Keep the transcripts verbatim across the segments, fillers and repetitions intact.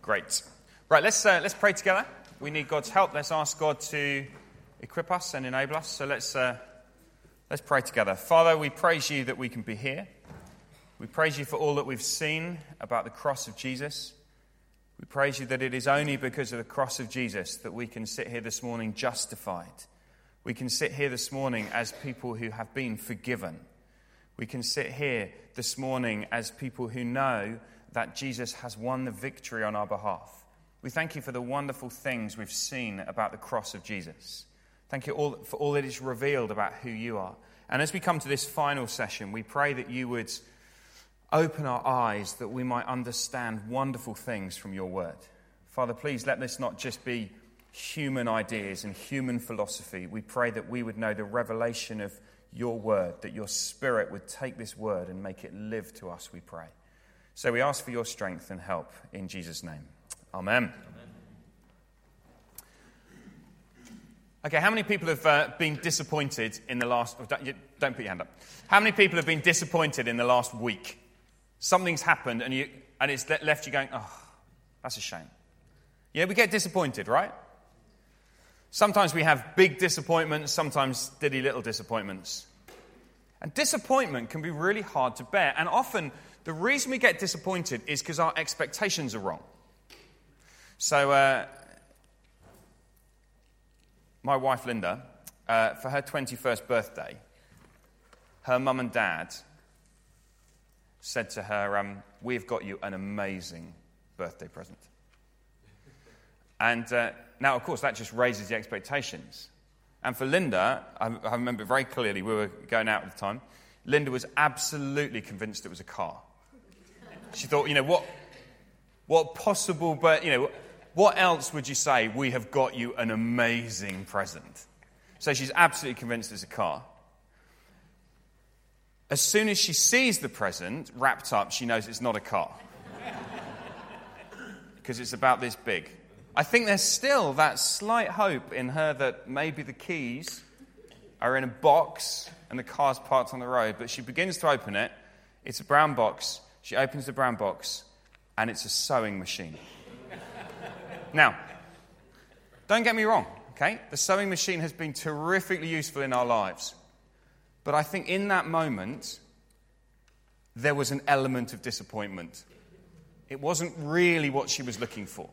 Great. Right, let's uh, let's pray together. We need God's help. Let's ask God to equip us and enable us. So let's uh, let's pray together. Father, we praise you that we can be here. We praise you for all that we've seen about the cross of Jesus. We praise you that it is only because of the cross of Jesus that we can sit here this morning justified. We can sit here this morning as people who have been forgiven. We can sit here this morning as people who know that Jesus has won the victory on our behalf. We thank you for the wonderful things we've seen about the cross of Jesus. Thank you all for all that is revealed about who you are. And as we come to this final session, we pray that you would open our eyes that we might understand wonderful things from your word. Father, please let this not just be human ideas and human philosophy. We pray that we would know the revelation of your word, that your Spirit would take this word and make it live to us, we pray. So we ask for your strength and help in Jesus' name. Amen. Amen. Okay, how many people have uh, been disappointed in the last... Oh, don't, you, don't put your hand up. How many people have been disappointed in the last week? Something's happened and you and it's left you going, oh, that's a shame. Yeah, we get disappointed, right? Sometimes we have big disappointments, sometimes diddy little disappointments. And disappointment can be really hard to bear. And often the reason we get disappointed is because our expectations are wrong. So uh, my wife Linda, uh, for her twenty-first birthday, her mum and dad said to her, um, we've got you an amazing birthday present. And uh, now, of course, that just raises the expectations. And for Linda, I, I remember very clearly, we were going out at the time, Linda was absolutely convinced it was a car. She thought, you know, what what possible, but, you know, what else would you say? We have got you an amazing present. So she's absolutely convinced it's a car. As soon as she sees the present wrapped up, she knows it's not a car. Because it's about this big. I think there's still that slight hope in her that maybe the keys are in a box and the car's parked on the road. But she begins to open it. It's a brown box. She opens the brown box and it's a sewing machine. Now, don't get me wrong, okay? The sewing machine has been terrifically useful in our lives. But I think in that moment, there was an element of disappointment. It wasn't really what she was looking for.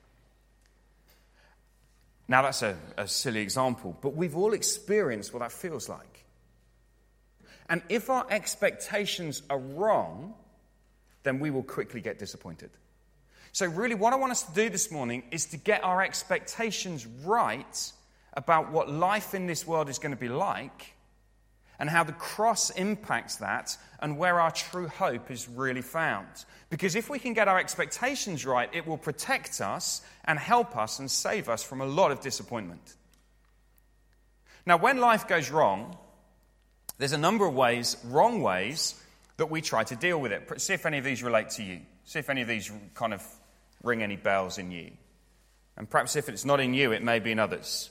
Now, that's a, a silly example, but we've all experienced what that feels like. And if our expectations are wrong, then we will quickly get disappointed. So really, what I want us to do this morning is to get our expectations right about what life in this world is going to be like, and how the cross impacts that, and where our true hope is really found. Because if we can get our expectations right, it will protect us and help us and save us from a lot of disappointment. Now, when life goes wrong, there's a number of ways, wrong ways, that we try to deal with it. See if any of these relate to you. See if any of these kind of ring any bells in you. And perhaps if it's not in you, it may be in others.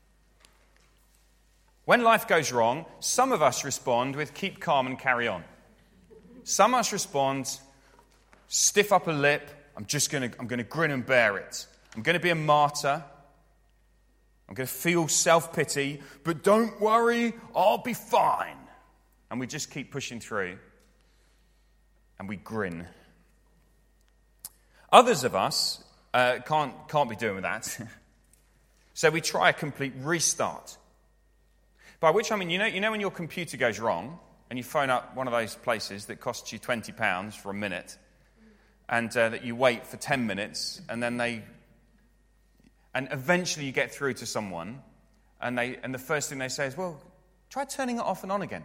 When life goes wrong, some of us respond with keep calm and carry on. Some of us respond, stiff upper lip, I'm just going to I'm going to grin and bear it. I'm going to be a martyr. I'm going to feel self-pity, but don't worry, I'll be fine. And we just keep pushing through, and we grin. Others of us uh, can't can't be doing that. So we try a complete restart. By which I mean, you know, you know when your computer goes wrong and you phone up one of those places that costs you twenty pounds for a minute, and uh, that you wait for ten minutes, and then they, and eventually you get through to someone, and they, and the first thing they say is, well, try turning it off and on again.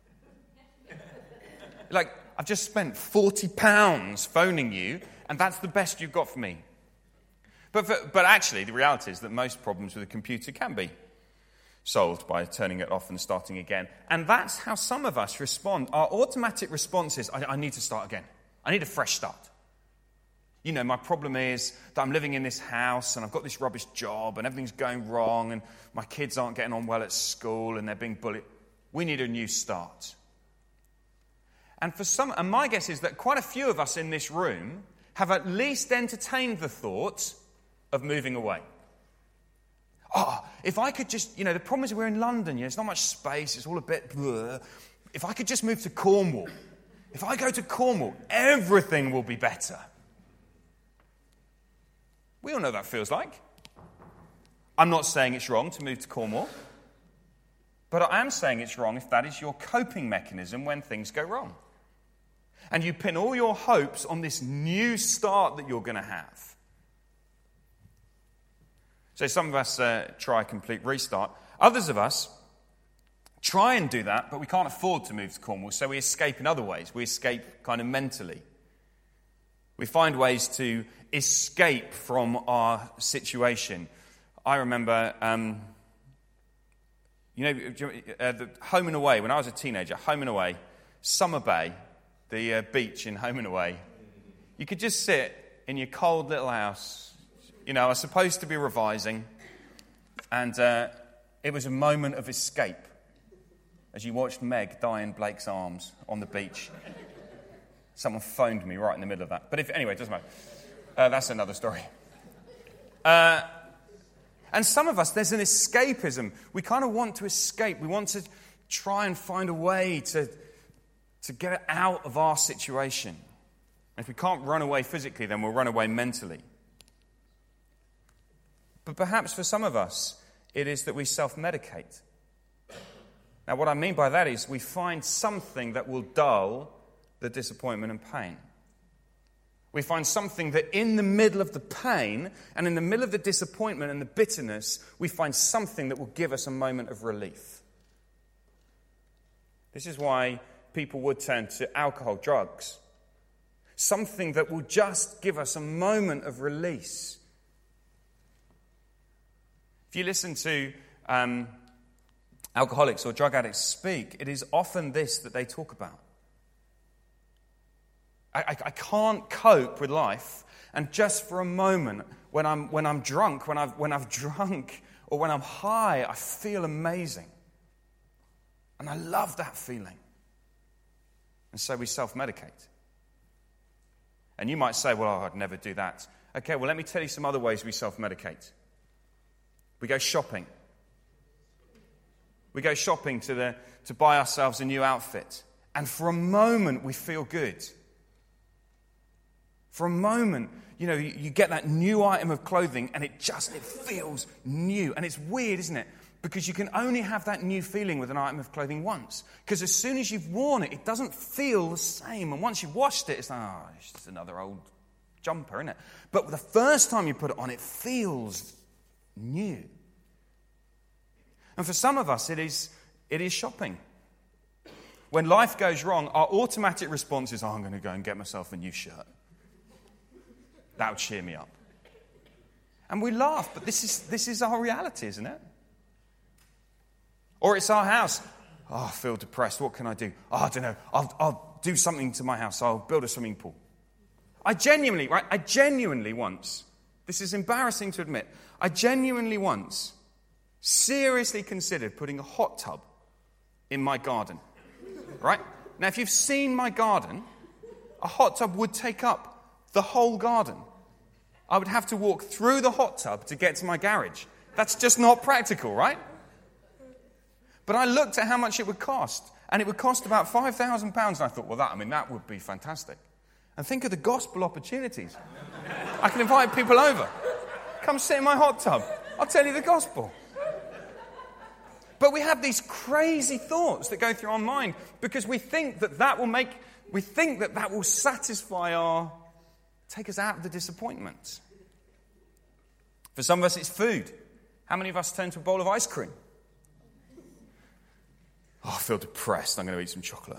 Like, I've just spent forty pounds phoning you, and that's the best you've got for me. But for, but actually, the reality is that most problems with a computer can be solved by turning it off and starting again. And that's how some of us respond. Our automatic response is, I, I need to start again. I need a fresh start. You know, my problem is that I'm living in this house and I've got this rubbish job and everything's going wrong and my kids aren't getting on well at school and they're being bullied. We need a new start. And for some, and my guess is that quite a few of us in this room have at least entertained the thought of moving away. Oh, if I could just, you know, the problem is we're in London, you know, there's not much space, it's all a bit bleh. If I could just move to Cornwall, if I go to Cornwall, everything will be better. We all know that feels like. I'm not saying it's wrong to move to Cornwall, but I am saying it's wrong if that is your coping mechanism when things go wrong. And you pin all your hopes on this new start that you're going to have. So some of us uh, try a complete restart. Others of us try and do that, but we can't afford to move to Cornwall, so we escape in other ways. We escape kind of mentally. We find ways to escape from our situation. I remember, um, you know, uh, the Home and Away, when I was a teenager, Home and Away, Summer Bay, the uh, beach in Home and Away, you could just sit in your cold little house. You know, I was supposed to be revising, and uh, it was a moment of escape as you watched Meg die in Blake's arms on the beach. Someone phoned me right in the middle of that. But if anyway, it doesn't matter. Uh, that's another story. Uh, and some of us, there's an escapism. We kind of want to escape. We want to try and find a way to, to get out of our situation. And if we can't run away physically, then we'll run away mentally. But perhaps for some of us, it is that we self-medicate. Now, what I mean by that is we find something that will dull the disappointment and pain. We find something that in the middle of the pain and in the middle of the disappointment and the bitterness, we find something that will give us a moment of relief. This is why people would turn to alcohol, drugs. Something that will just give us a moment of release. If you listen to um, alcoholics or drug addicts speak, it is often this that they talk about. I, I, I can't cope with life, and just for a moment, when I'm when I'm drunk, when I've when I've drunk, or when I'm high, I feel amazing, and I love that feeling. And so we self-medicate. And you might say, "Well, I'd never do that." Okay, well, let me tell you some other ways we self-medicate. We go shopping. We go shopping to the to buy ourselves a new outfit. And for a moment, we feel good. For a moment, you know, you, you get that new item of clothing and it just, it feels new. And it's weird, isn't it? Because you can only have that new feeling with an item of clothing once. Because as soon as you've worn it, it doesn't feel the same. And once you've washed it, it's like, oh, it's just another old jumper, isn't it? But the first time you put it on, it feels new. And for some of us, it is it is shopping. When life goes wrong, our automatic response is, oh, I'm going to go and get myself a new shirt. That would cheer me up. And we laugh, but this is this is our reality, isn't it? Or it's our house. Oh, I feel depressed. What can I do? Oh, I don't know. I'll, I'll do something to my house. I'll build a swimming pool. I genuinely, right, I genuinely once, this is embarrassing to admit, I genuinely once seriously considered putting a hot tub in my garden. Right? Now, if you've seen my garden, a hot tub would take up the whole garden. I would have to walk through the hot tub to get to my garage. That's just not practical, right? But I looked at how much it would cost, and it would cost about five thousand pounds, and I thought, well, that, I mean, that would be fantastic. And think of the gospel opportunities. I can invite people over. Come sit in my hot tub. I'll tell you the gospel. But we have these crazy thoughts that go through our mind because we think that that will make, we think that that will satisfy our, take us out of the disappointment. For some of us, it's food. How many of us turn to a bowl of ice cream? Oh, I feel depressed. I'm going to eat some chocolate.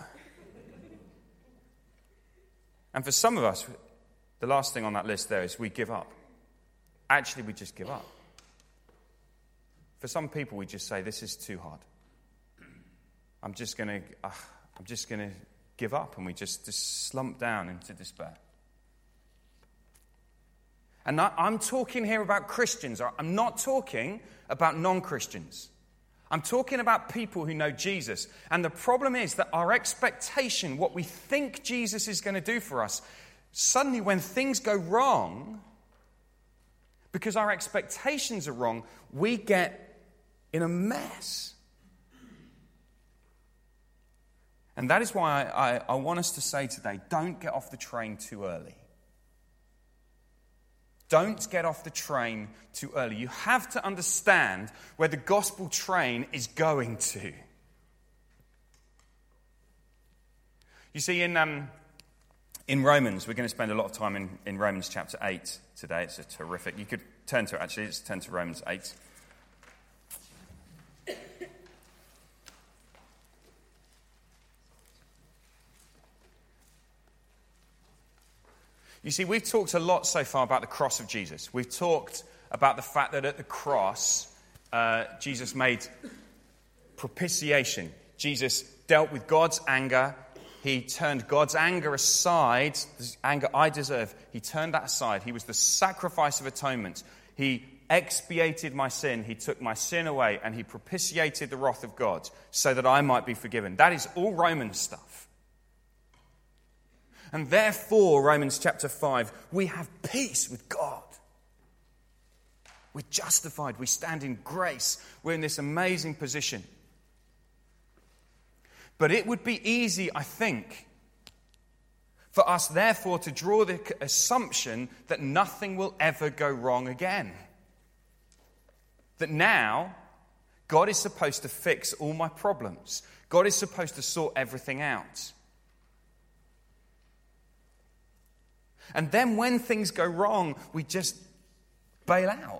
And for some of us, the last thing on that list there is we give up. Actually, we just give up. For some people, we just say, this is too hard. I'm just going to, uh, I'm just going to give up, and we just, just slump down into despair. And I'm talking here about Christians. I'm not talking about non-Christians. I'm talking about people who know Jesus. And the problem is that our expectation, what we think Jesus is going to do for us, suddenly when things go wrong, because our expectations are wrong, we get in a mess. And that is why I, I, I want us to say today, don't get off the train too early. Don't get off the train too early. You have to understand where the gospel train is going to. You see, in um, in Romans, we're going to spend a lot of time in, in Romans chapter eight today. It's a terrific. You could turn to it, actually. Let's turn to Romans eight. You see, we've talked a lot so far about the cross of Jesus. We've talked about the fact that at the cross, uh, Jesus made propitiation. Jesus dealt with God's anger. He turned God's anger aside, the anger I deserve. He turned that aside. He was the sacrifice of atonement. He expiated my sin. He took my sin away, and he propitiated the wrath of God so that I might be forgiven. That is all Roman stuff. And therefore, Romans chapter five, we have peace with God. We're justified. We stand in grace. We're in this amazing position. But it would be easy, I think, for us, therefore, to draw the assumption that nothing will ever go wrong again. That now, God is supposed to fix all my problems. God is supposed to sort everything out. And then when things go wrong, we just bail out.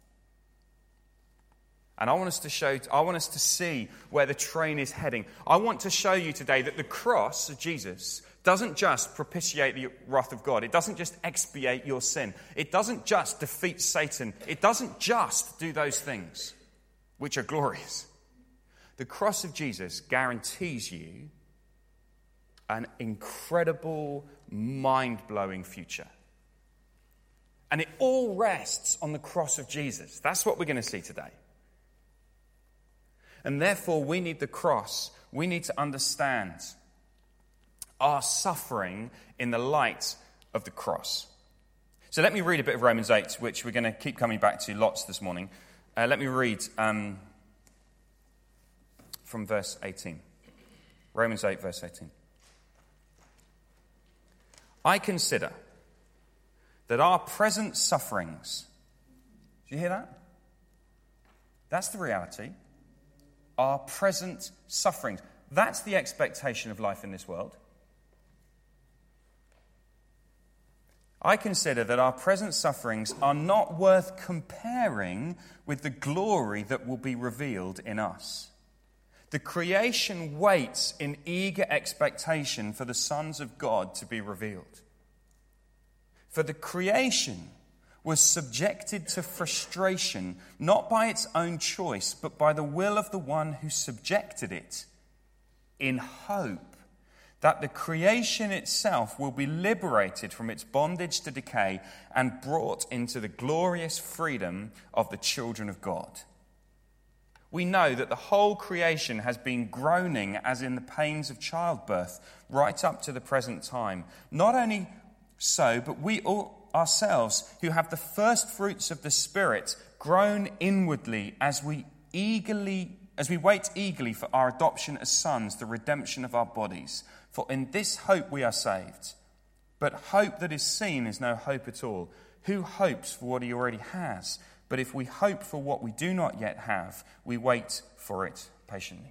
And I want us to show, I want us to see where the train is heading. I want to show you today that the cross of Jesus doesn't just propitiate the wrath of God. It doesn't just expiate your sin. It doesn't just defeat Satan. It doesn't just do those things, which are glorious. The cross of Jesus guarantees you an incredible, mind-blowing future. And it all rests on the cross of Jesus. That's what we're going to see today. And therefore, we need the cross. We need to understand our suffering in the light of the cross. So let me read a bit of Romans eight, which we're going to keep coming back to lots this morning. Uh, let me read um, from verse eighteen. Romans eight, verse eighteen. I consider that our present sufferings, do you hear that? That's the reality. Our present sufferings. That's the expectation of life in this world. I consider that our present sufferings are not worth comparing with the glory that will be revealed in us. The creation waits in eager expectation for the sons of God to be revealed. For the creation was subjected to frustration, not by its own choice, but by the will of the one who subjected it, in hope that the creation itself will be liberated from its bondage to decay and brought into the glorious freedom of the children of God. We know that the whole creation has been groaning as in the pains of childbirth right up to the present time. Not only so, but we all ourselves who have the first fruits of the Spirit groan inwardly as we eagerly as we wait eagerly for our adoption as sons, the redemption of our bodies. For in this hope we are saved. But hope that is seen is no hope at all. Who hopes for what he already has? But if we hope for what we do not yet have, we wait for it patiently.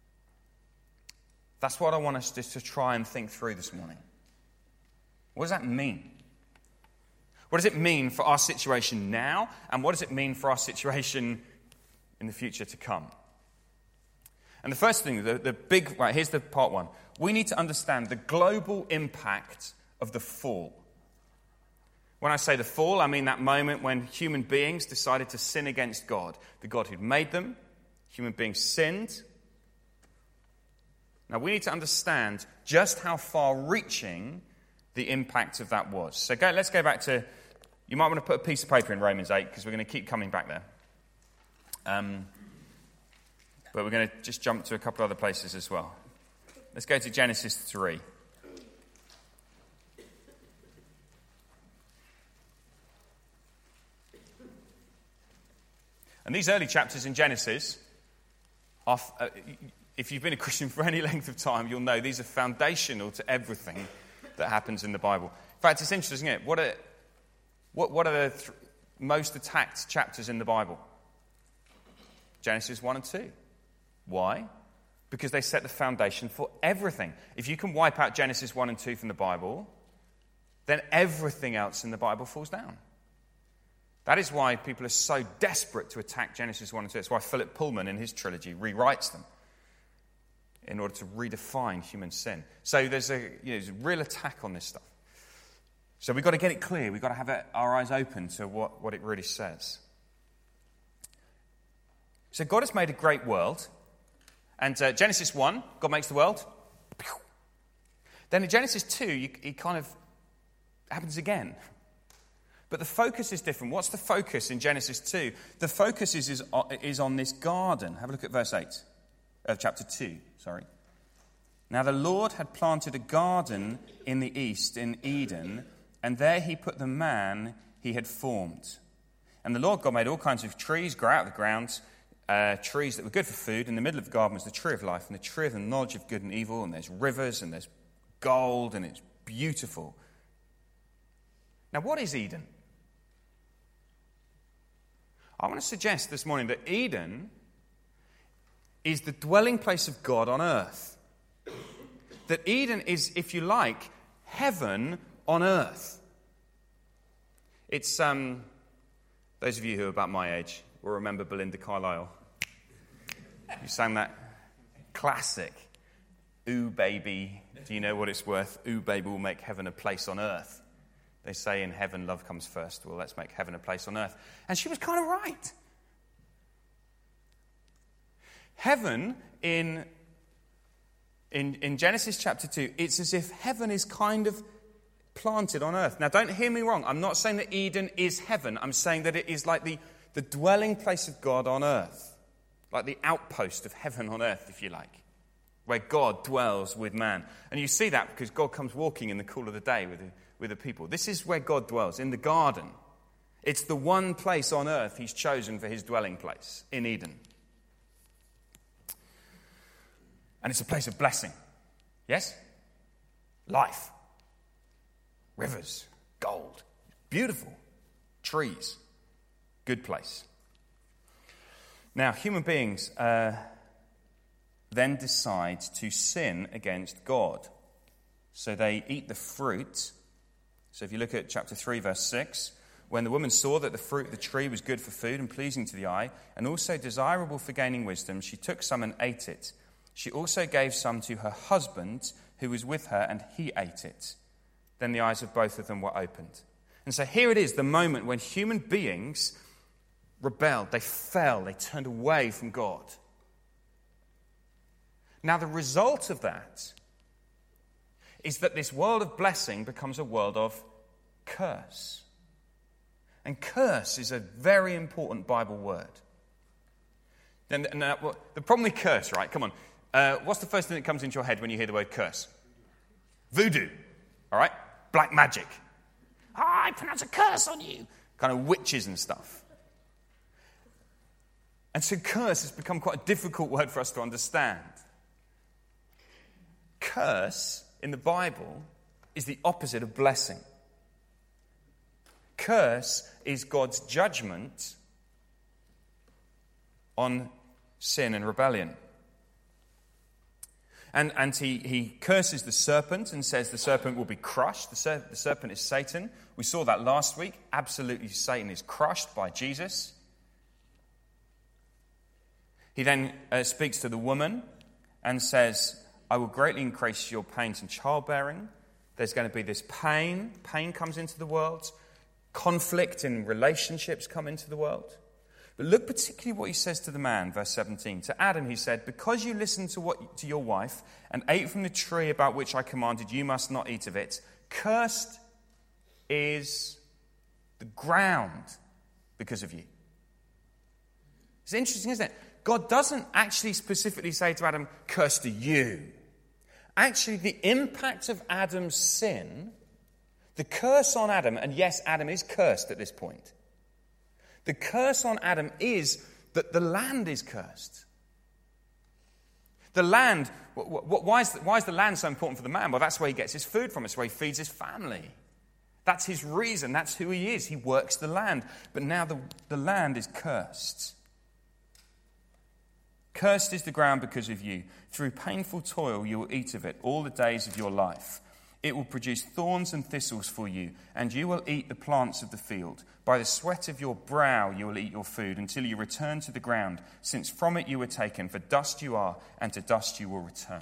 That's what I want us just to try and think through this morning. What does that mean? What does it mean for our situation now? And what does it mean for our situation in the future to come? And the first thing, the, the big, right, here's the part one. We need to understand the global impact of the fall. When I say the fall, I mean that moment when human beings decided to sin against God. The God who'd made them, human beings sinned. Now we need to understand just how far-reaching the impact of that was. So go, let's go back to, you might want to put a piece of paper in Romans eight because we're going to keep coming back there. Um, but we're going to just jump to a couple other places as well. Let's go to Genesis three. And these early chapters in Genesis, are, uh, if you've been a Christian for any length of time, you'll know these are foundational to everything that happens in the Bible. In fact, it's interesting, isn't it? What are, what, what are the th- most attacked chapters in the Bible? Genesis one and two. Why? Because they set the foundation for everything. If you can wipe out Genesis one and two from the Bible, then everything else in the Bible falls down. That is why people are so desperate to attack Genesis one and two. That's why Philip Pullman in his trilogy rewrites them in order to redefine human sin. So there's a, you know, there's a real attack on this stuff. So we've got to get it clear. We've got to have it, our eyes open to what, what it really says. So God has made a great world. And uh, Genesis one, God makes the world. Then in Genesis two, you, it kind of happens again. But the focus is different. What's the focus in Genesis two? The focus is, is, is on this garden. Have a look at verse eight of chapter two. Sorry. Now the Lord had planted a garden in the east, in Eden, and there he put the man he had formed. And the Lord God made all kinds of trees grow out of the ground, uh, trees that were good for food. In the middle of the garden was the tree of life and the tree of the knowledge of good and evil, and there's rivers and there's gold and it's beautiful. Now what is Eden? I want to suggest this morning that Eden is the dwelling place of God on earth. That Eden is, if you like, heaven on earth. It's, um, those of you who are about my age will remember Belinda Carlisle. You sang that classic, "Ooh, baby, do you know what it's worth? Ooh, baby, we'll make heaven a place on earth." They say in heaven, love comes first. Well, let's make heaven a place on earth. And she was kind of right. Heaven, in, in, in Genesis chapter two, it's as if heaven is kind of planted on earth. Now, don't hear me wrong. I'm not saying that Eden is heaven. I'm saying that it is like the, the dwelling place of God on earth. Like the outpost of heaven on earth, if you like. Where God dwells with man. And you see that because God comes walking in the cool of the day with the, with the people. This is where God dwells, in the garden. It's the one place on earth he's chosen for his dwelling place, in Eden. And it's a place of blessing. Yes? Life. Rivers. Gold. Beautiful. Trees. Good place. Now, human beings uh, then decide to sin against God. So they eat the fruit. So if you look at chapter three, verse six, when the woman saw that the fruit of the tree was good for food and pleasing to the eye, and also desirable for gaining wisdom, she took some and ate it. She also gave some to her husband who was with her, and he ate it. Then the eyes of both of them were opened. And so here it is, the moment when human beings rebelled, they fell, they turned away from God. Now the result of that is that this world of blessing becomes a world of curse. And curse is a very important Bible word. And, and, uh, well, the problem with curse, right? Come on. Uh, what's the first thing that comes into your head when you hear the word curse? Voodoo. All right? Black magic. Ah, I pronounce a curse on you. Kind of witches and stuff. And so curse has become quite a difficult word for us to understand. Curse in the Bible is the opposite of blessing. Curse is God's judgment on sin and rebellion. And, and he, he curses the serpent and says the serpent will be crushed. The, ser- the serpent is Satan. We saw that last week. Absolutely, Satan is crushed by Jesus. He then uh, speaks to the woman and says, I will greatly increase your pains in childbearing. There's going to be this pain. Pain comes into the world. Conflict in relationships come into the world. But look particularly what he says to the man, verse seventeen. To Adam he said, because you listened to what to your wife and ate from the tree about which I commanded you must not eat of it, cursed is the ground because of you. It's interesting, isn't it? God doesn't actually specifically say to Adam, cursed are you. Actually, the impact of Adam's sin, the curse on Adam, and yes, Adam is cursed at this point. The curse on Adam is that the land is cursed. The land, why is, why is the land so important for the man? Well, that's where he gets his food from. It's where he feeds his family. That's his reason. That's who he is. He works the land. But now the, the land is cursed. Cursed is the ground because of you. Through painful toil you will eat of it all the days of your life. It will produce thorns and thistles for you, and you will eat the plants of the field. By the sweat of your brow you will eat your food until you return to the ground, since from it you were taken, for dust you are, and to dust you will return.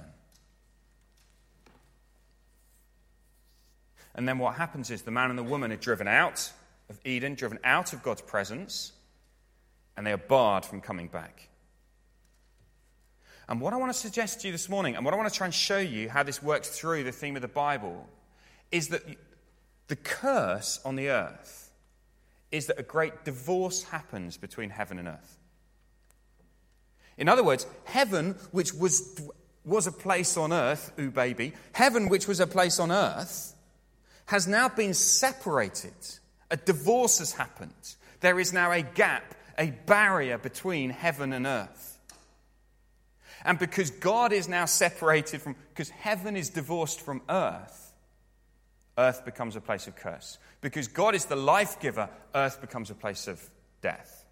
And then what happens is the man and the woman are driven out of Eden, driven out of God's presence, and they are barred from coming back. And what I want to suggest to you this morning, and what I want to try and show you how this works through the theme of the Bible, is that the curse on the earth is that a great divorce happens between heaven and earth. In other words, heaven, which was, was a place on earth, ooh baby, heaven, which was a place on earth, has now been separated. A divorce has happened. There is now a gap, a barrier between heaven and earth. And because God is now separated from, because heaven is divorced from earth, earth becomes a place of curse. Because God is the life giver, earth becomes a place of death.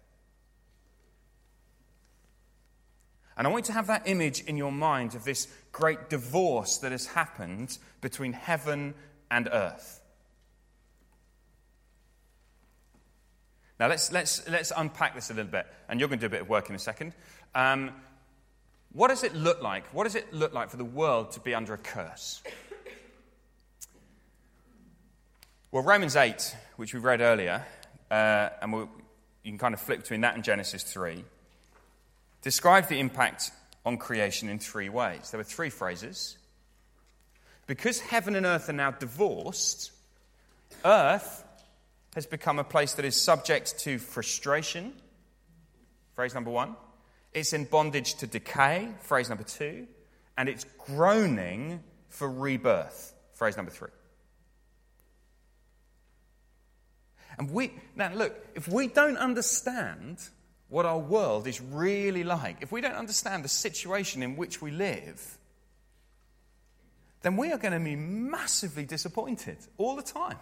And I want you to have that image in your mind of this great divorce that has happened between heaven and earth. Now let's let's let's unpack this a little bit, and you're going to do a bit of work in a second. Um, what does it look like? What does it look like for the world to be under a curse? Well, Romans eight, which we read earlier, uh, and we'll, you can kind of flip between that and Genesis three, describes the impact on creation in three ways. There were three phrases. Because heaven and earth are now divorced, earth has become a place that is subject to frustration, phrase number one. It's in bondage to decay, phrase number two. And it's groaning for rebirth, phrase number three. And we, now look, if we don't understand what our world is really like, if we don't understand the situation in which we live, then we are going to be massively disappointed all the time.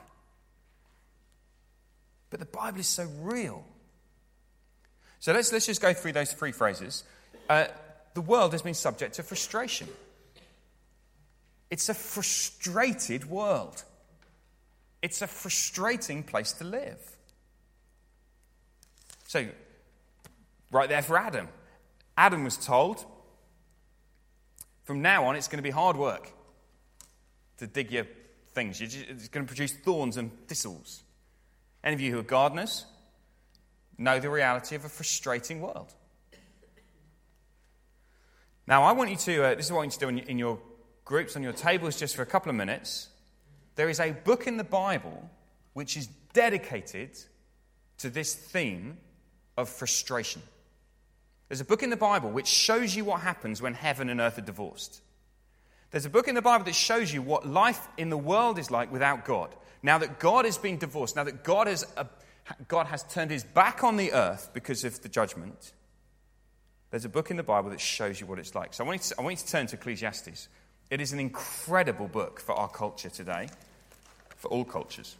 But the Bible is so real. So let's, let's just go through those three phrases. Uh, the world has been subject to frustration. It's a frustrated world. It's a frustrating place to live. So, right there for Adam. Adam was told, from now on it's going to be hard work to dig your things. It's going to produce thorns and thistles. Any of you who are gardeners know the reality of a frustrating world. Now, I want you to, uh, this is what I want you to do in, in your groups, on your tables, just for a couple of minutes. There is a book in the Bible which is dedicated to this theme of frustration. There's a book in the Bible which shows you what happens when heaven and earth are divorced. There's a book in the Bible that shows you what life in the world is like without God. Now that God has been divorced, now that God has, uh, God has turned his back on the earth because of the judgment, there's a book in the Bible that shows you what it's like. So I want you to, I want you to turn to Ecclesiastes. It is an incredible book for our culture today, for all cultures.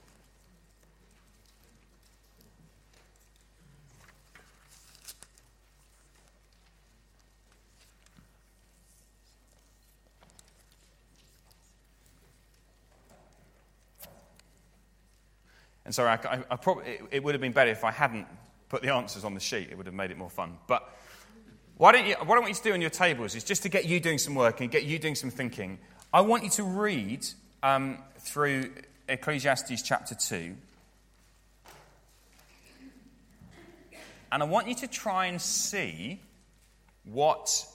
And so I, I, I probably, it, it would have been better if I hadn't put the answers on the sheet. It would have made it more fun. But why don't you, what I want you to do on your tables is just to get you doing some work and get you doing some thinking. I want you to read um, through Ecclesiastes chapter two. And I want you to try and see what,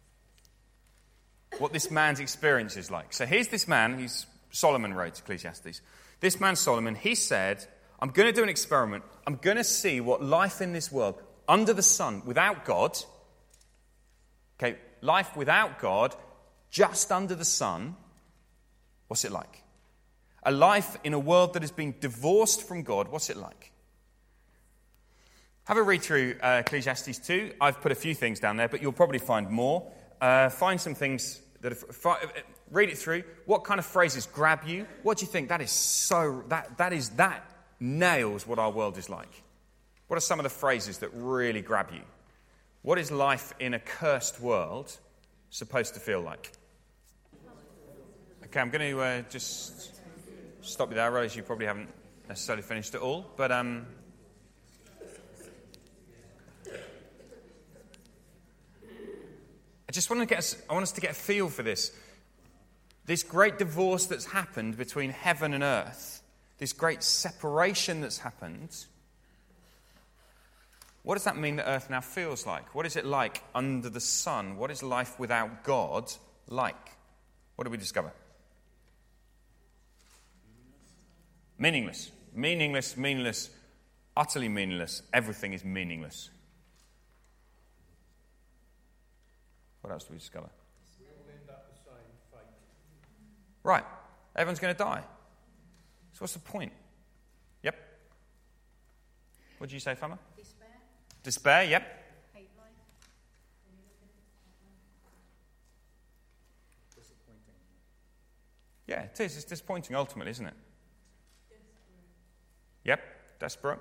what this man's experience is like. So here's this man, he's Solomon wrote Ecclesiastes. This man, Solomon, he said, I'm going to do an experiment. I'm going to see what life in this world, under the sun, without God, okay, life without God, just under the sun, what's it like? A life in a world that has been divorced from God, what's it like? Have a read through uh, Ecclesiastes two. I've put a few things down there, but you'll probably find more. Uh, find some things that are, fi- read it through. What kind of phrases grab you? What do you think? That is so, that, that is, that nails what our world is like. What are some of the phrases that really grab you? What is life in a cursed world supposed to feel like? Okay, I'm going to uh, just stop you there. I realise you probably haven't necessarily finished it all, but um, I just want to get us, I want us to get a feel for this. This great divorce that's happened between heaven and earth, this great separation that's happened. What does that mean that earth now feels like? What is it like under the sun? What is life without God like? What do we discover? Meaningless. Meaningless, meaningless, utterly meaningless. Everything is meaningless. What else do we discover? We all end up the same fate. Right. Everyone's going to die. So what's the point? Yep. What did you say, Fama? Despair. Despair, yep. Hate life. Disappointing. Yeah, it is. It's disappointing ultimately, isn't it? Yep, desperate.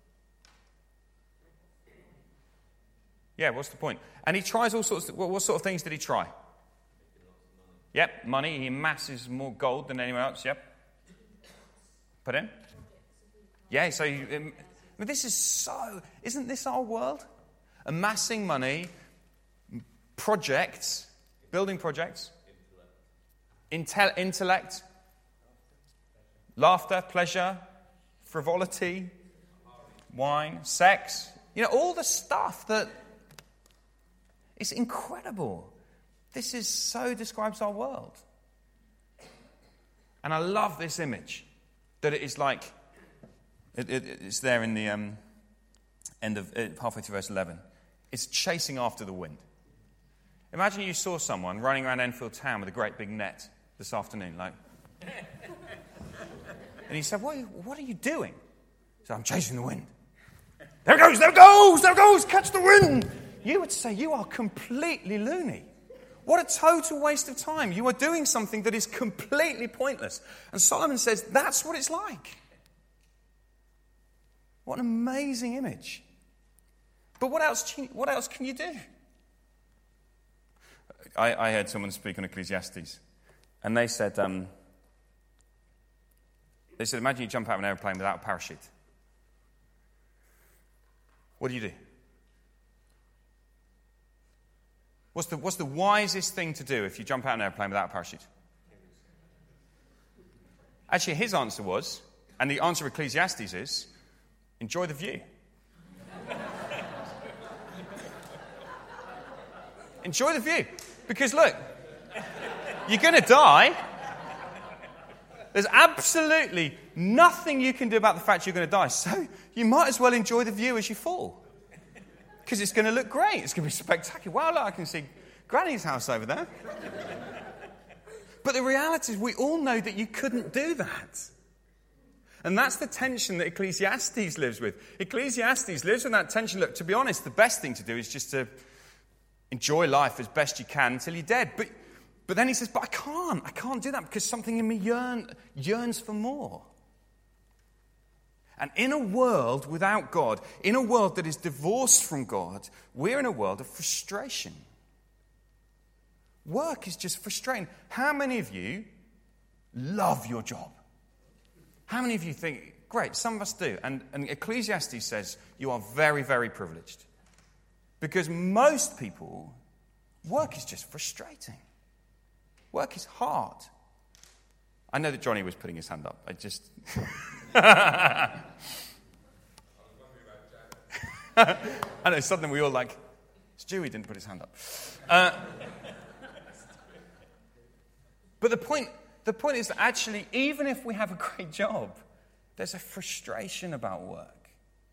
Yeah, what's the point? And he tries all sorts of, what sort of things did he try? Yep, money. He amasses more gold than anyone else, yep. Put in? Yeah, so you, um, I mean, this is so, isn't this our world? Amassing money, projects, building projects, intellect, intellect laughter, pleasure, frivolity, wine, sex, you know, all the stuff that is incredible. This is so describes our world. And I love this image, that it is like, it, it, it's there in the um, end of, uh, halfway through verse eleven. It's chasing after the wind. Imagine you saw someone running around Enfield town with a great big net this afternoon, like, and he said, what are you, what are you doing? He said, I'm chasing the wind. There it goes, there it goes, there it goes, catch the wind. You would say, you are completely loony. What a total waste of time. You are doing something that is completely pointless. And Solomon says, that's what it's like. What an amazing image. But what else, what else can you do? I, I heard someone speak on Ecclesiastes, and they said, um, they said, imagine you jump out of an airplane without a parachute. What do you do? What's the, what's the wisest thing to do if you jump out of an airplane without a parachute? Actually, his answer was, and the answer of Ecclesiastes is, enjoy the view. Enjoy the view. Because look, you're going to die. There's absolutely nothing you can do about the fact you're going to die. So you might as well enjoy the view as you fall. Because it's going to look great. It's going to be spectacular. Wow, look, I can see Granny's house over there. But the reality is we all know that you couldn't do that. And that's the tension that Ecclesiastes lives with. Ecclesiastes lives with that tension. Look, to be honest, the best thing to do is just to enjoy life as best you can until you're dead. But but then he says, but I can't. I can't do that because something in me yearn, yearns for more. And in a world without God, in a world that is divorced from God, we're in a world of frustration. Work is just frustrating. How many of you love your job? How many of you think, great, some of us do. And, and Ecclesiastes says you are very, very privileged. Because most people, work is just frustrating. Work is hard. I know that Johnny was putting his hand up. I just... I know, suddenly we all like, Stewie didn't put his hand up. Uh, but the point, the point is that actually, even if we have a great job, there's a frustration about work.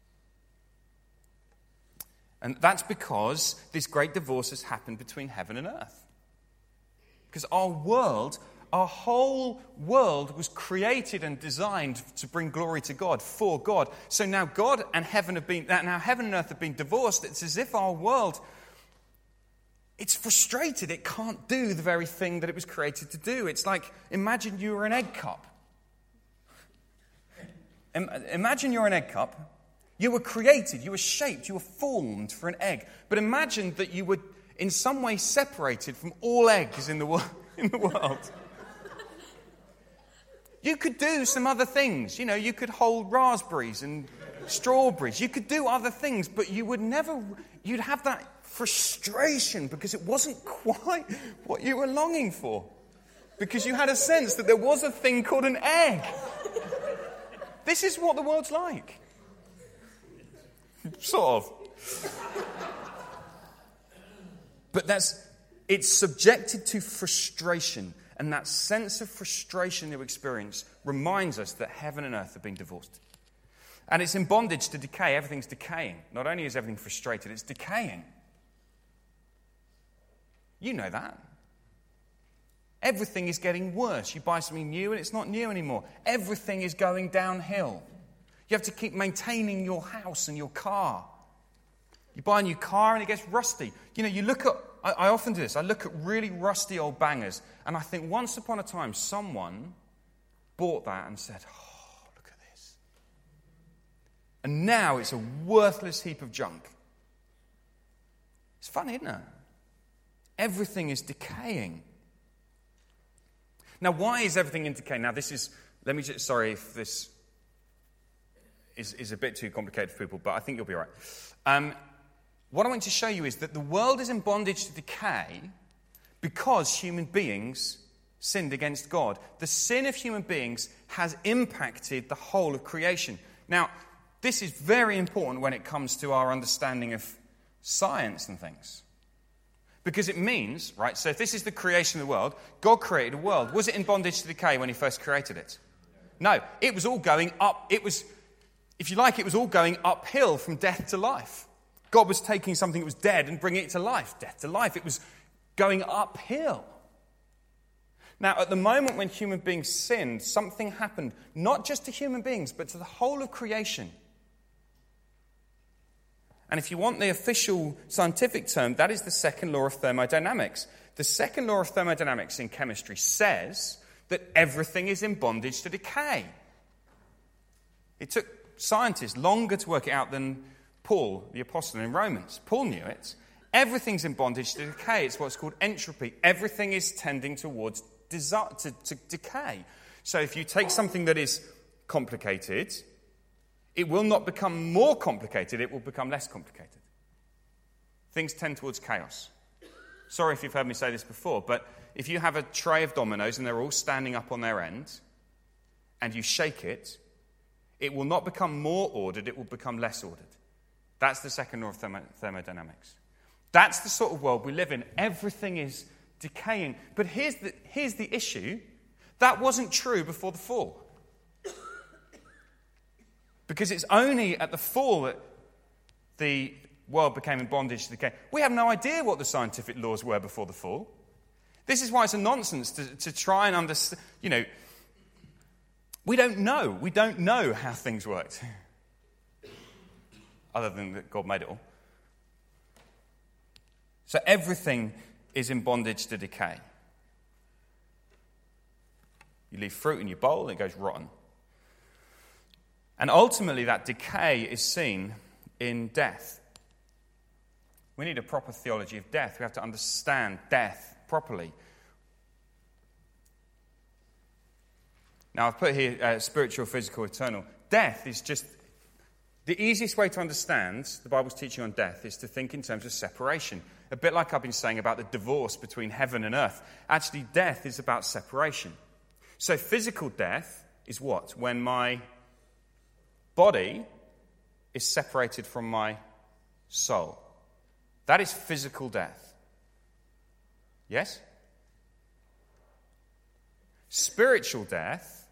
And that's because this great divorce has happened between heaven and earth. Because our world, Our whole world was created and designed to bring glory to God, for God. So now God and heaven have been, now heaven and earth have been divorced. It's as if our world, it's frustrated. It can't do the very thing that it was created to do. It's like, imagine you were an egg cup. Imagine you're an egg cup. You were created, you were shaped, you were formed for an egg. But imagine that you were in some way separated from all eggs in the, wo- in the world. You could do some other things. You know, you could hold raspberries and strawberries. You could do other things, but you would never, you'd have that frustration because it wasn't quite what you were longing for. Because you had a sense that there was a thing called an egg. This is what the world's like. Sort of. But that's, it's subjected to frustration. And that sense of frustration that we experience reminds us that heaven and earth have been divorced. And it's in bondage to decay. Everything's decaying. Not only is everything frustrated, it's decaying. You know that. Everything is getting worse. You buy something new and it's not new anymore. Everything is going downhill. You have to keep maintaining your house and your car. You buy a new car and it gets rusty. You know, you look at, I, I often do this, I look at really rusty old bangers and I think once upon a time someone bought that and said, oh, look at this. And now it's a worthless heap of junk. It's funny, isn't it? Everything is decaying. Now, why is everything in decay? Now, this is, let me just, sorry if this is, is a bit too complicated for people, but I think you'll be all right. Um, what I want to show you is that the world is in bondage to decay because human beings sinned against God. The sin of human beings has impacted the whole of creation. Now, this is very important when it comes to our understanding of science and things. Because it means, right, so if this is the creation of the world, God created a world. Was it in bondage to decay when he first created it? No, it was all going up. It was, if you like, it was all going uphill from death to life. God was taking something that was dead and bringing it to life, death to life. It was going uphill. Now, at the moment when human beings sinned, something happened, not just to human beings, but to the whole of creation. And if you want the official scientific term, that is the second law of thermodynamics. The second law of thermodynamics in chemistry says that everything is in bondage to decay. It took scientists longer to work it out than Paul, the apostle in Romans. Paul knew it. Everything's in bondage to decay. It's what's called entropy. Everything is tending towards desi- to, to decay. So if you take something that is complicated, it will not become more complicated, it will become less complicated. Things tend towards chaos. Sorry if you've heard me say this before, but if you have a tray of dominoes and they're all standing up on their end, and you shake it, it will not become more ordered, it will become less ordered. That's the second law of thermo- thermodynamics. That's the sort of world we live in. Everything is decaying. But here's the, here's the issue. That wasn't true before the fall. Because it's only at the fall that the world became in bondage to decay. We have no idea what the scientific laws were before the fall. This is why it's a nonsense to, to try and understand, you know, we don't know. We don't know how things worked. Other than that God made it all. So everything is in bondage to decay. You leave fruit in your bowl and it goes rotten. And ultimately, that decay is seen in death. We need a proper theology of death. We have to understand death properly. Now, I've put here uh, spiritual, physical, eternal. Death is just... The easiest way to understand the Bible's teaching on death is to think in terms of separation. A bit like I've been saying about the divorce between heaven and earth. Actually, death is about separation. So physical death is what? When my body is separated from my soul. That is physical death. Yes? Spiritual death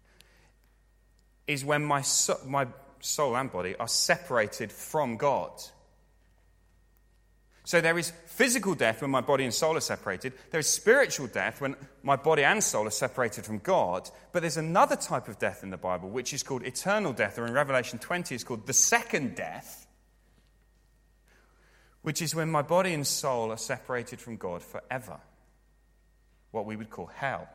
is when my so- my soul and body are separated from God. So there is physical death when my body and soul are separated. There is spiritual death when my body and soul are separated from God. But there's another type of death in the Bible, which is called eternal death, or in Revelation twenty, it's called the second death, which is when my body and soul are separated from God forever, what we would call hell.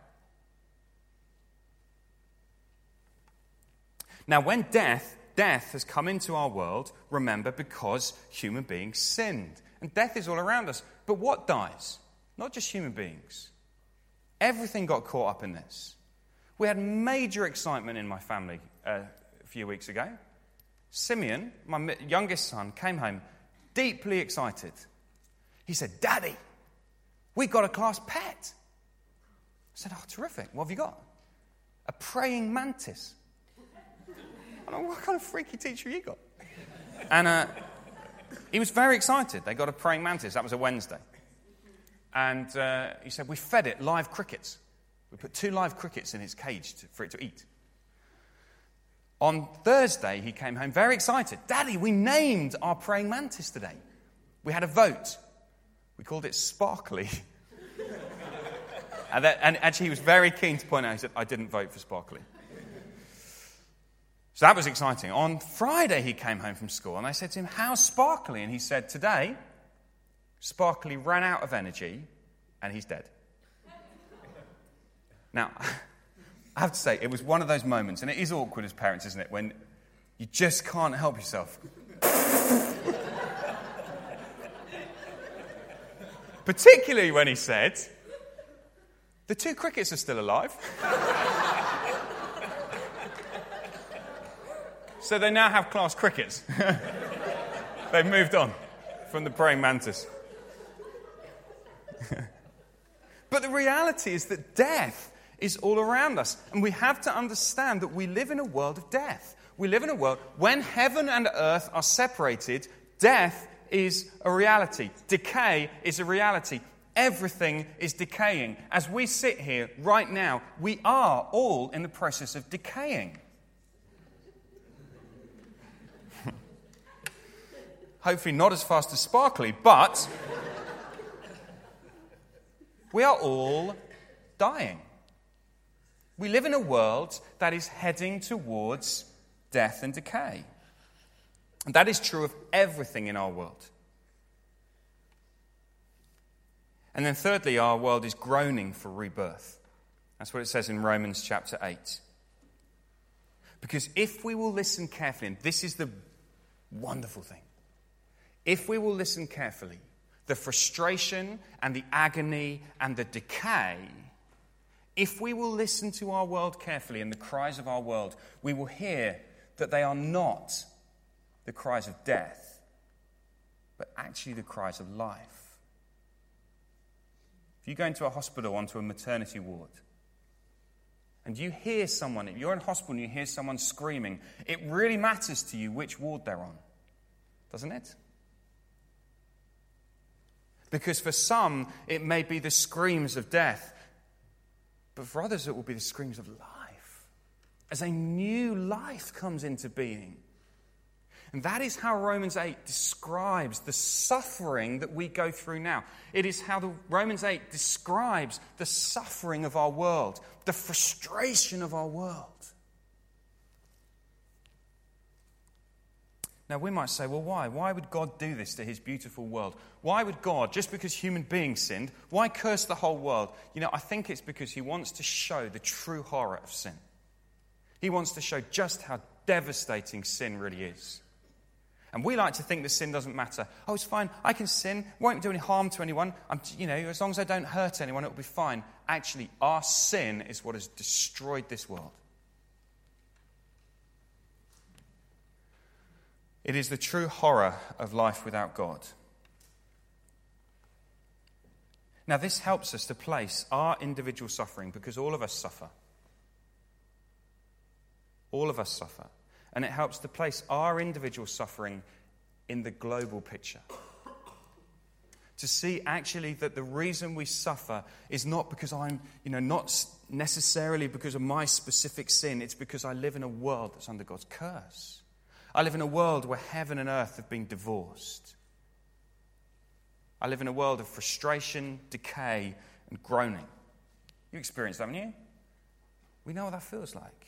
Now, when death, death has come into our world, remember, because human beings sinned. And death is all around us. But what dies? Not just human beings. Everything got caught up in this. We had major excitement in my family uh, a few weeks ago. Simeon, my youngest son, came home deeply excited. He said, "Daddy, we got a class pet." I said, "Oh, terrific. What have you got?" "A praying mantis." I don't know, what kind of freaky teacher you got? And uh, he was very excited. They got a praying mantis. That was a Wednesday. And uh, he said, "We fed it live crickets. We put two live crickets in its cage to, for it to eat." On Thursday, he came home very excited. "Daddy, we named our praying mantis today. We had a vote. We called it Sparkly." and, that, and actually, he was very keen to point out, he said, "I didn't vote for Sparkly." So that was exciting. On Friday, he came home from school, and I said to him, "How's Sparkly?" And he said, "Today, Sparkly ran out of energy, and he's dead." Now, I have to say, it was one of those moments, and it is awkward as parents, isn't it, when you just can't help yourself. Particularly when he said, "The two crickets are still alive." So they now have class crickets. They've moved on from the praying mantis. But the reality is that death is all around us. And we have to understand that we live in a world of death. We live in a world, when heaven and earth are separated, death is a reality. Decay is a reality. Everything is decaying. As we sit here right now, we are all in the process of decaying. Hopefully not as fast as Sparkly, but we are all dying. We live in a world that is heading towards death and decay. And that is true of everything in our world. And then thirdly, our world is groaning for rebirth. That's what it says in Romans chapter eight. Because if we will listen carefully, and this is the wonderful thing, if we will listen carefully, the frustration and the agony and the decay, if we will listen to our world carefully and the cries of our world, we will hear that they are not the cries of death, but actually the cries of life. If you go into a hospital, onto a maternity ward, and you hear someone, if you're in hospital and you hear someone screaming, it really matters to you which ward they're on, doesn't it? Because for some, it may be the screams of death, but for others, it will be the screams of life, as a new life comes into being. And that is how Romans eight describes the suffering that we go through now. It is how the Romans eight describes the suffering of our world, the frustration of our world. Now, we might say, well, why? Why would God do this to his beautiful world? Why would God, just because human beings sinned, why curse the whole world? You know, I think it's because he wants to show the true horror of sin. He wants to show just how devastating sin really is. And we like to think that sin doesn't matter. Oh, it's fine. I can sin. Won't do any harm to anyone. I'm, you know, as long as I don't hurt anyone, it'll be fine. Actually, our sin is what has destroyed this world. It is the true horror of life without God. Now, this helps us to place our individual suffering, because all of us suffer. All of us suffer. And it helps to place our individual suffering in the global picture. To see actually that the reason we suffer is not because I'm, you know, not necessarily because of my specific sin. It's because I live in a world that's under God's curse. I live in a world where heaven and earth have been divorced. I live in a world of frustration, decay, and groaning. You experienced that, haven't you? We know what that feels like.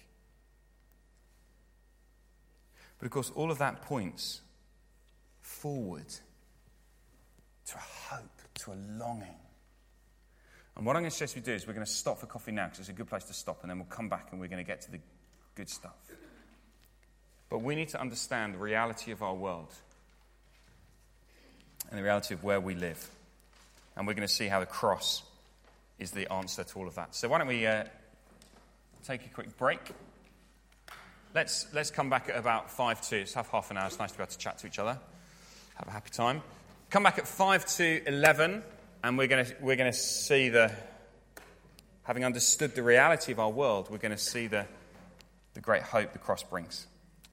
But of course, all of that points forward to a hope, to a longing. And what I'm going to suggest we do is we're going to stop for coffee now, because it's a good place to stop, and then we'll come back and we're going to get to the good stuff. But we need to understand the reality of our world and the reality of where we live. And we're going to see how the cross is the answer to all of that. So why don't we uh, take a quick break? Let's let's come back at about five to, let's have half an hour. It's nice to be able to chat to each other. Have a happy time. Come back at five to eleven, and we're going to we're going to see the, having understood the reality of our world, we're going to see the the great hope the cross brings.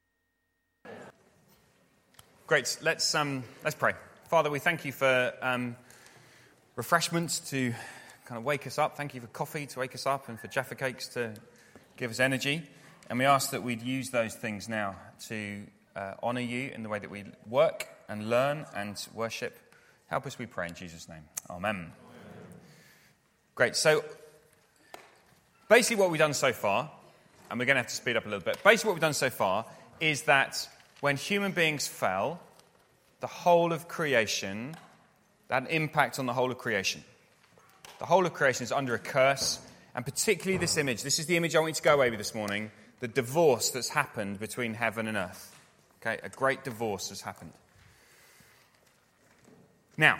Great. Let's um let's pray. Father, we thank you for um, refreshments to kind of wake us up. Thank you for coffee to wake us up, and for Jaffa cakes to give us energy. And we ask that we'd use those things now to uh, honour you in the way that we work and learn and worship. Help us, we pray, in Jesus' name. Amen. Amen. Great. So, basically what we've done so far, and we're going to have to speed up a little bit. Basically what we've done so far is that when human beings fell, the whole of creation, that had an impact on the whole of creation. The whole of creation is under a curse, and particularly this image. This is the image I want you to go away with this morning. The divorce that's happened between heaven and earth. Okay, a great divorce has happened. Now,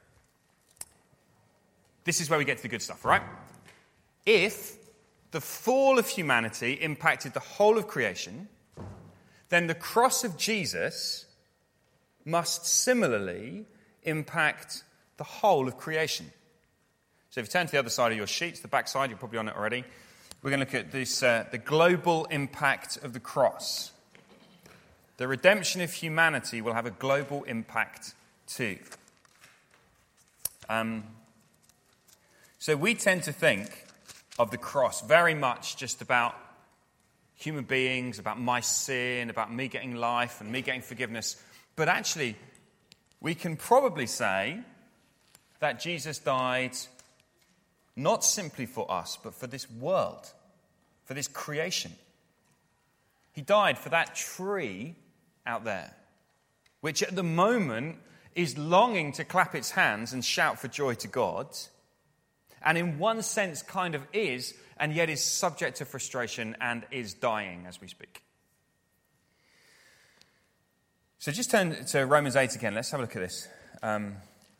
this is where we get to the good stuff, right? If the fall of humanity impacted the whole of creation, then the cross of Jesus must similarly impact the whole of creation. So if you turn to the other side of your sheets, the back side, you're probably on it already. We're going to look at this, uh, the global impact of the cross. The redemption of humanity will have a global impact too. Um, so we tend to think of the cross very much just about human beings, about my sin, about me getting life and me getting forgiveness. But actually, we can probably say that Jesus died not simply for us, but for this world, for this creation. He died for that tree out there, which at the moment is longing to clap its hands and shout for joy to God, and in one sense kind of is, and yet is subject to frustration and is dying as we speak. So just turn to Romans eight again. Let's have a look at this. Um,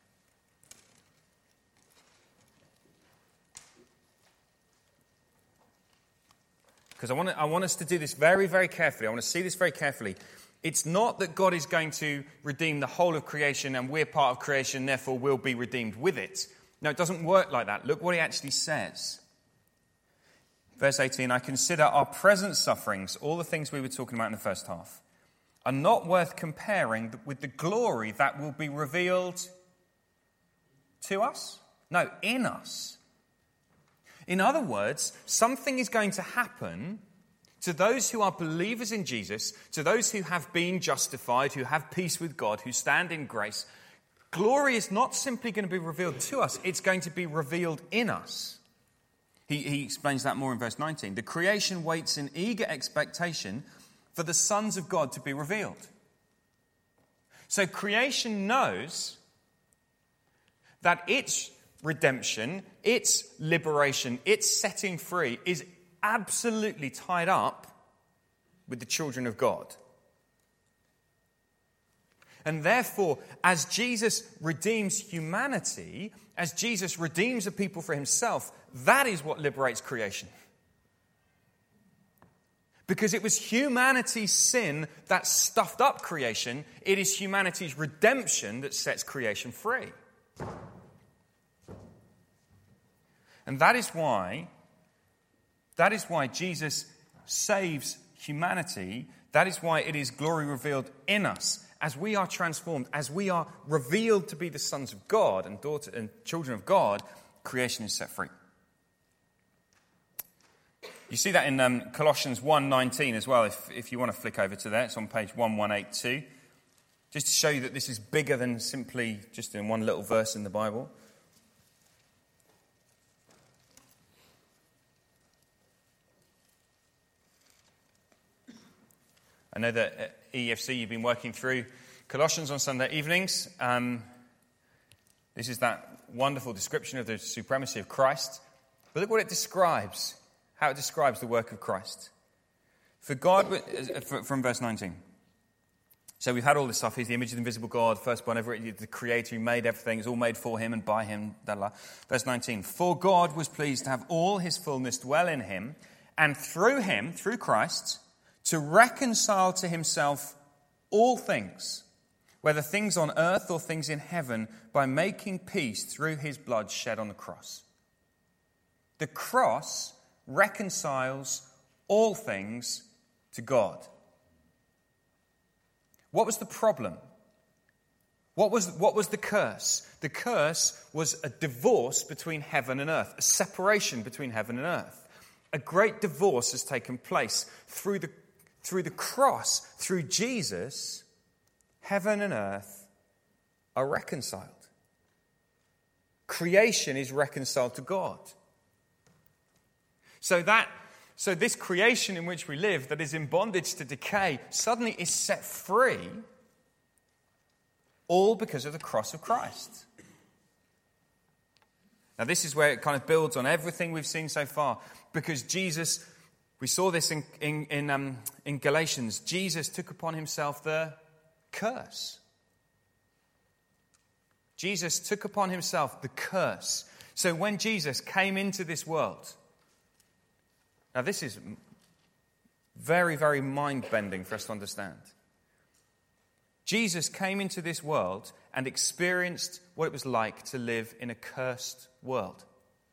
Because I want, to, I want us to do this very, very carefully. I want to see this very carefully. It's not that God is going to redeem the whole of creation and we're part of creation, therefore we'll be redeemed with it. No, it doesn't work like that. Look what he actually says. Verse eighteen, I consider our present sufferings, all the things we were talking about in the first half, are not worth comparing with the glory that will be revealed to us? No, in us. In other words, something is going to happen to those who are believers in Jesus, to those who have been justified, who have peace with God, who stand in grace. Glory is not simply going to be revealed to us, it's going to be revealed in us. He, he explains that more in verse nineteen. The creation waits in eager expectation for the sons of God to be revealed. So creation knows that its redemption, its liberation, its setting free is absolutely tied up with the children of God. And therefore, as Jesus redeems humanity, as Jesus redeems the people for himself, that is what liberates creation. Because it was humanity's sin that stuffed up creation, it is humanity's redemption that sets creation free. And that is why, that is why Jesus saves humanity. That is why it is glory revealed in us. As we are transformed, as we are revealed to be the sons of God and daughter and children of God, creation is set free. You see that in um, Colossians one nineteen as well, if, if you want to flick over to there. It's on page eleven eighty-two. just to show you that this is bigger than simply just in one little verse in the Bible. I know that at E F C you've been working through Colossians on Sunday evenings. Um, this is that wonderful description of the supremacy of Christ. But look what it describes, how it describes the work of Christ. For God, from verse nineteen. So we've had all this stuff. He's the image of the invisible God, firstborn over it, the creator who made everything. It's all made for him and by him. Da, da, da. Verse nineteen. For God was pleased to have all his fullness dwell in him, and through him, through Christ, to reconcile to himself all things, whether things on earth or things in heaven, by making peace through his blood shed on the cross. The cross reconciles all things to God. What was the problem? What was, what was the curse? The curse was a divorce between heaven and earth, a separation between heaven and earth. A great divorce has taken place. Through the, through the cross, through Jesus, heaven and earth are reconciled. Creation is reconciled to God. So that So this creation in which we live that is in bondage to decay suddenly is set free, all because of the cross of Christ. Now this is where it kind of builds on everything we've seen so far, because Jesus, we saw this in, in, in, um, in Galatians, Jesus took upon himself the curse. Jesus took upon himself the curse. So when Jesus came into this world, now, this is very, very mind-bending for us to understand. Jesus came into this world and experienced what it was like to live in a cursed world.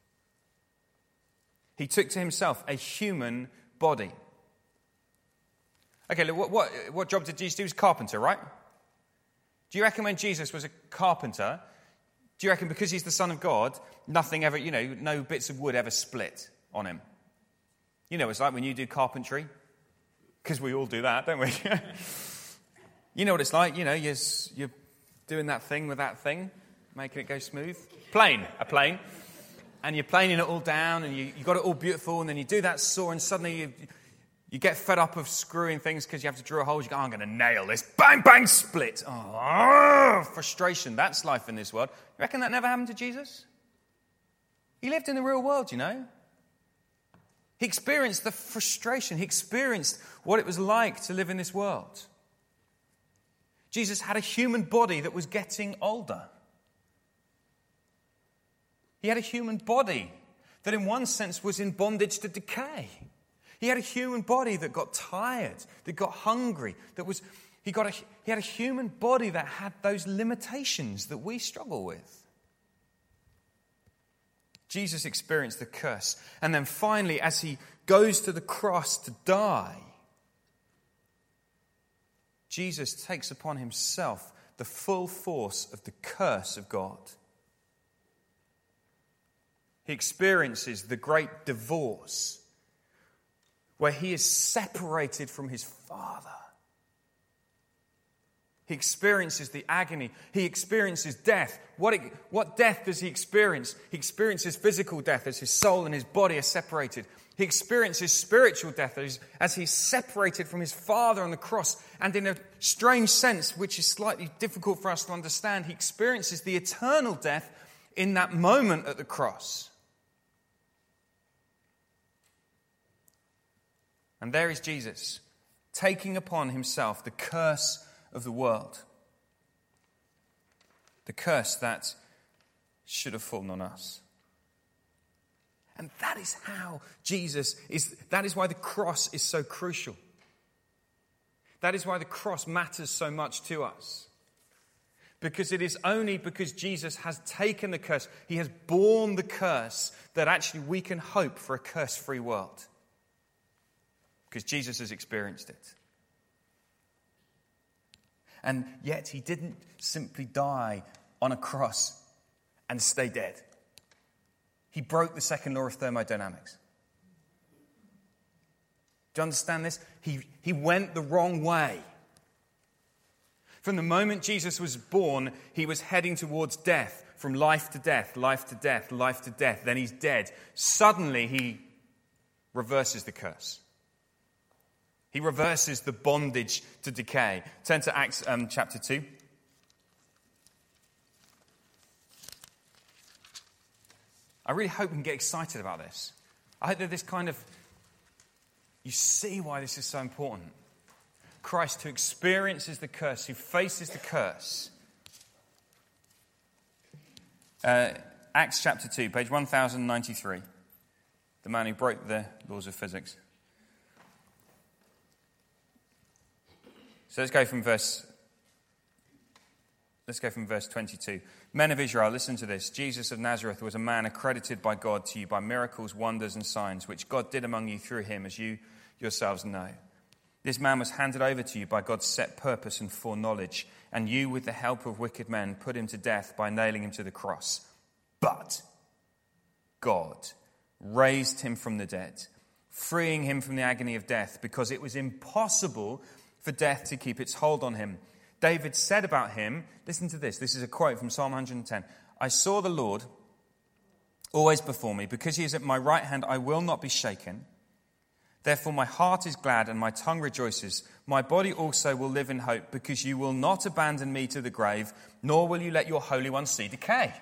He took to himself a human body. Okay, look, what, what, what job did Jesus do? He was a carpenter, right? Do you reckon when Jesus was a carpenter, do you reckon because he's the Son of God, nothing ever, you know, no bits of wood ever split on him? You know, it's like when you do carpentry, because we all do that, don't we? You know what it's like, you know, you're, you're doing that thing with that thing, making it go smooth. Plane, a plane. And you're planing it all down, and you, you got it all beautiful, and then you do that saw, and suddenly you, you get fed up of screwing things because you have to drill holes. You go, oh, I'm going to nail this. Bang, bang, split. Oh, frustration. That's life in this world. You reckon that never happened to Jesus? He lived in the real world, you know. He experienced the frustration. He experienced what it was like to live in this world. Jesus had a human body that was getting older. He had a human body that in one sense was in bondage to decay. He had a human body that got tired, that got hungry, that was he got a, he had a human body that had those limitations that we struggle with. Jesus experienced the curse. And then finally, as he goes to the cross to die, Jesus takes upon himself the full force of the curse of God. He experiences the great divorce where he is separated from his Father. He experiences the agony. He experiences death. What, it, what death does he experience? He experiences physical death as his soul and his body are separated. He experiences spiritual death as, as he's separated from his Father on the cross. And in a strange sense, which is slightly difficult for us to understand, he experiences the eternal death in that moment at the cross. And there is Jesus, taking upon himself the curse of the world. The curse that should have fallen on us. And that is how Jesus is, that is why the cross is so crucial. That is why the cross matters so much to us. Because it is only because Jesus has taken the curse, he has borne the curse, that actually we can hope for a curse-free world. Because Jesus has experienced it. And yet he didn't simply die on a cross and stay dead. He broke the second law of thermodynamics. Do you understand this? He, he went the wrong way. From the moment Jesus was born, he was heading towards death, from life to death, life to death, life to death. Then he's dead. Suddenly he reverses the curse. He reverses the bondage to decay. Turn to Acts um, chapter two. I really hope we can get excited about this. I hope that this kind of, you see why this is so important. Christ, who experiences the curse, who faces the curse. Uh, Acts chapter two, page one thousand ninety-three. The man who broke the laws of physics. So let's go from verse. Let's go from verse twenty-two. Men of Israel, listen to this. Jesus of Nazareth was a man accredited by God to you by miracles, wonders, and signs, which God did among you through him, as you yourselves know. This man was handed over to you by God's set purpose and foreknowledge, and you, with the help of wicked men, put him to death by nailing him to the cross. But God raised him from the dead, freeing him from the agony of death, because it was impossible for death to keep its hold on him. David said about him, listen to this, this is a quote from Psalm one hundred ten. I saw the Lord always before me, because he is at my right hand, I will not be shaken. Therefore my heart is glad and my tongue rejoices. My body also will live in hope, because you will not abandon me to the grave, nor will you let your Holy One see decay.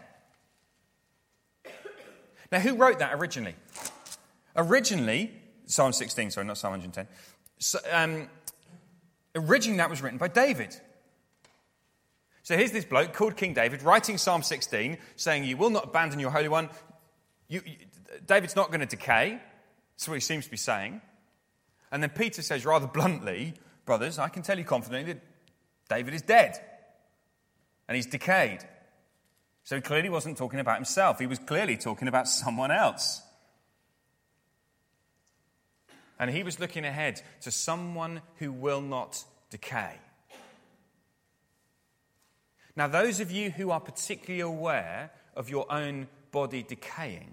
Now, who wrote that originally? Originally, Psalm sixteen, sorry, not Psalm one hundred ten. So, um, originally that was written by David. So here's this bloke called King David writing Psalm sixteen, saying, you will not abandon your Holy One. You, you, David's not going to decay. That's what he seems to be saying. And then Peter says rather bluntly, brothers, I can tell you confidently that David is dead. And he's decayed. So he clearly wasn't talking about himself. He was clearly talking about someone else. And he was looking ahead to someone who will not decay. Now, those of you who are particularly aware of your own body decaying,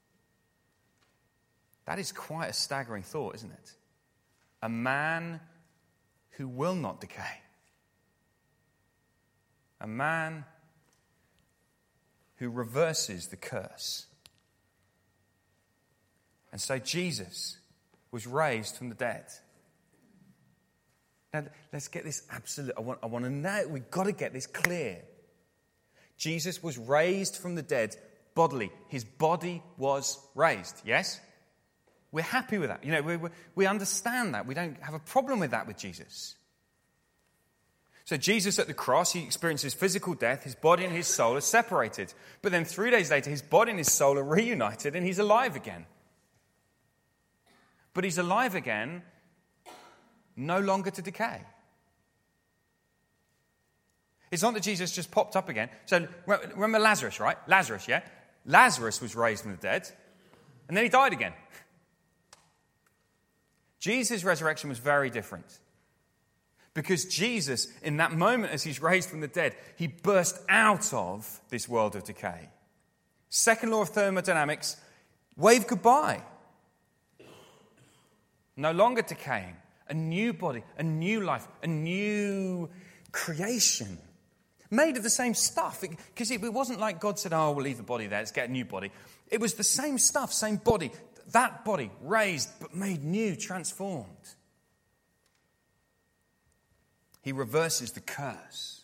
that is quite a staggering thought, isn't it? A man who will not decay. A man who reverses the curse. And so Jesus was raised from the dead. Now, let's get this absolute. I want, I want to know, we've got to get this clear. Jesus was raised from the dead bodily. His body was raised, yes? We're happy with that. You know, we, we, we understand that. We don't have a problem with that with Jesus. So Jesus at the cross, he experiences physical death. His body and his soul are separated. But then three days later, his body and his soul are reunited and he's alive again. But he's alive again, no longer to decay. It's not that Jesus just popped up again. So remember Lazarus, right? Lazarus, yeah? Lazarus was raised from the dead and then he died again. Jesus' resurrection was very different. Because Jesus, in that moment as he's raised from the dead, he burst out of this world of decay. Second law of thermodynamics, wave goodbye. No longer decaying. A new body, a new life, a new creation. Made of the same stuff. Because it, it wasn't like God said, oh, we'll leave the body there, let's get a new body. It was the same stuff, same body. That body raised, but made new, transformed. He reverses the curse.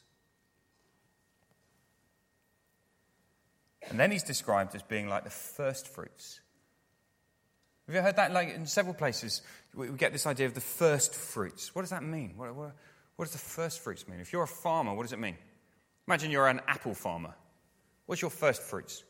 And then he's described as being like the first fruits. Have you heard that? Like in several places, we get this idea of the first fruits. What does that mean? What, what, what does the first fruits mean? If you're a farmer, what does it mean? Imagine you're an apple farmer. What's your first fruits?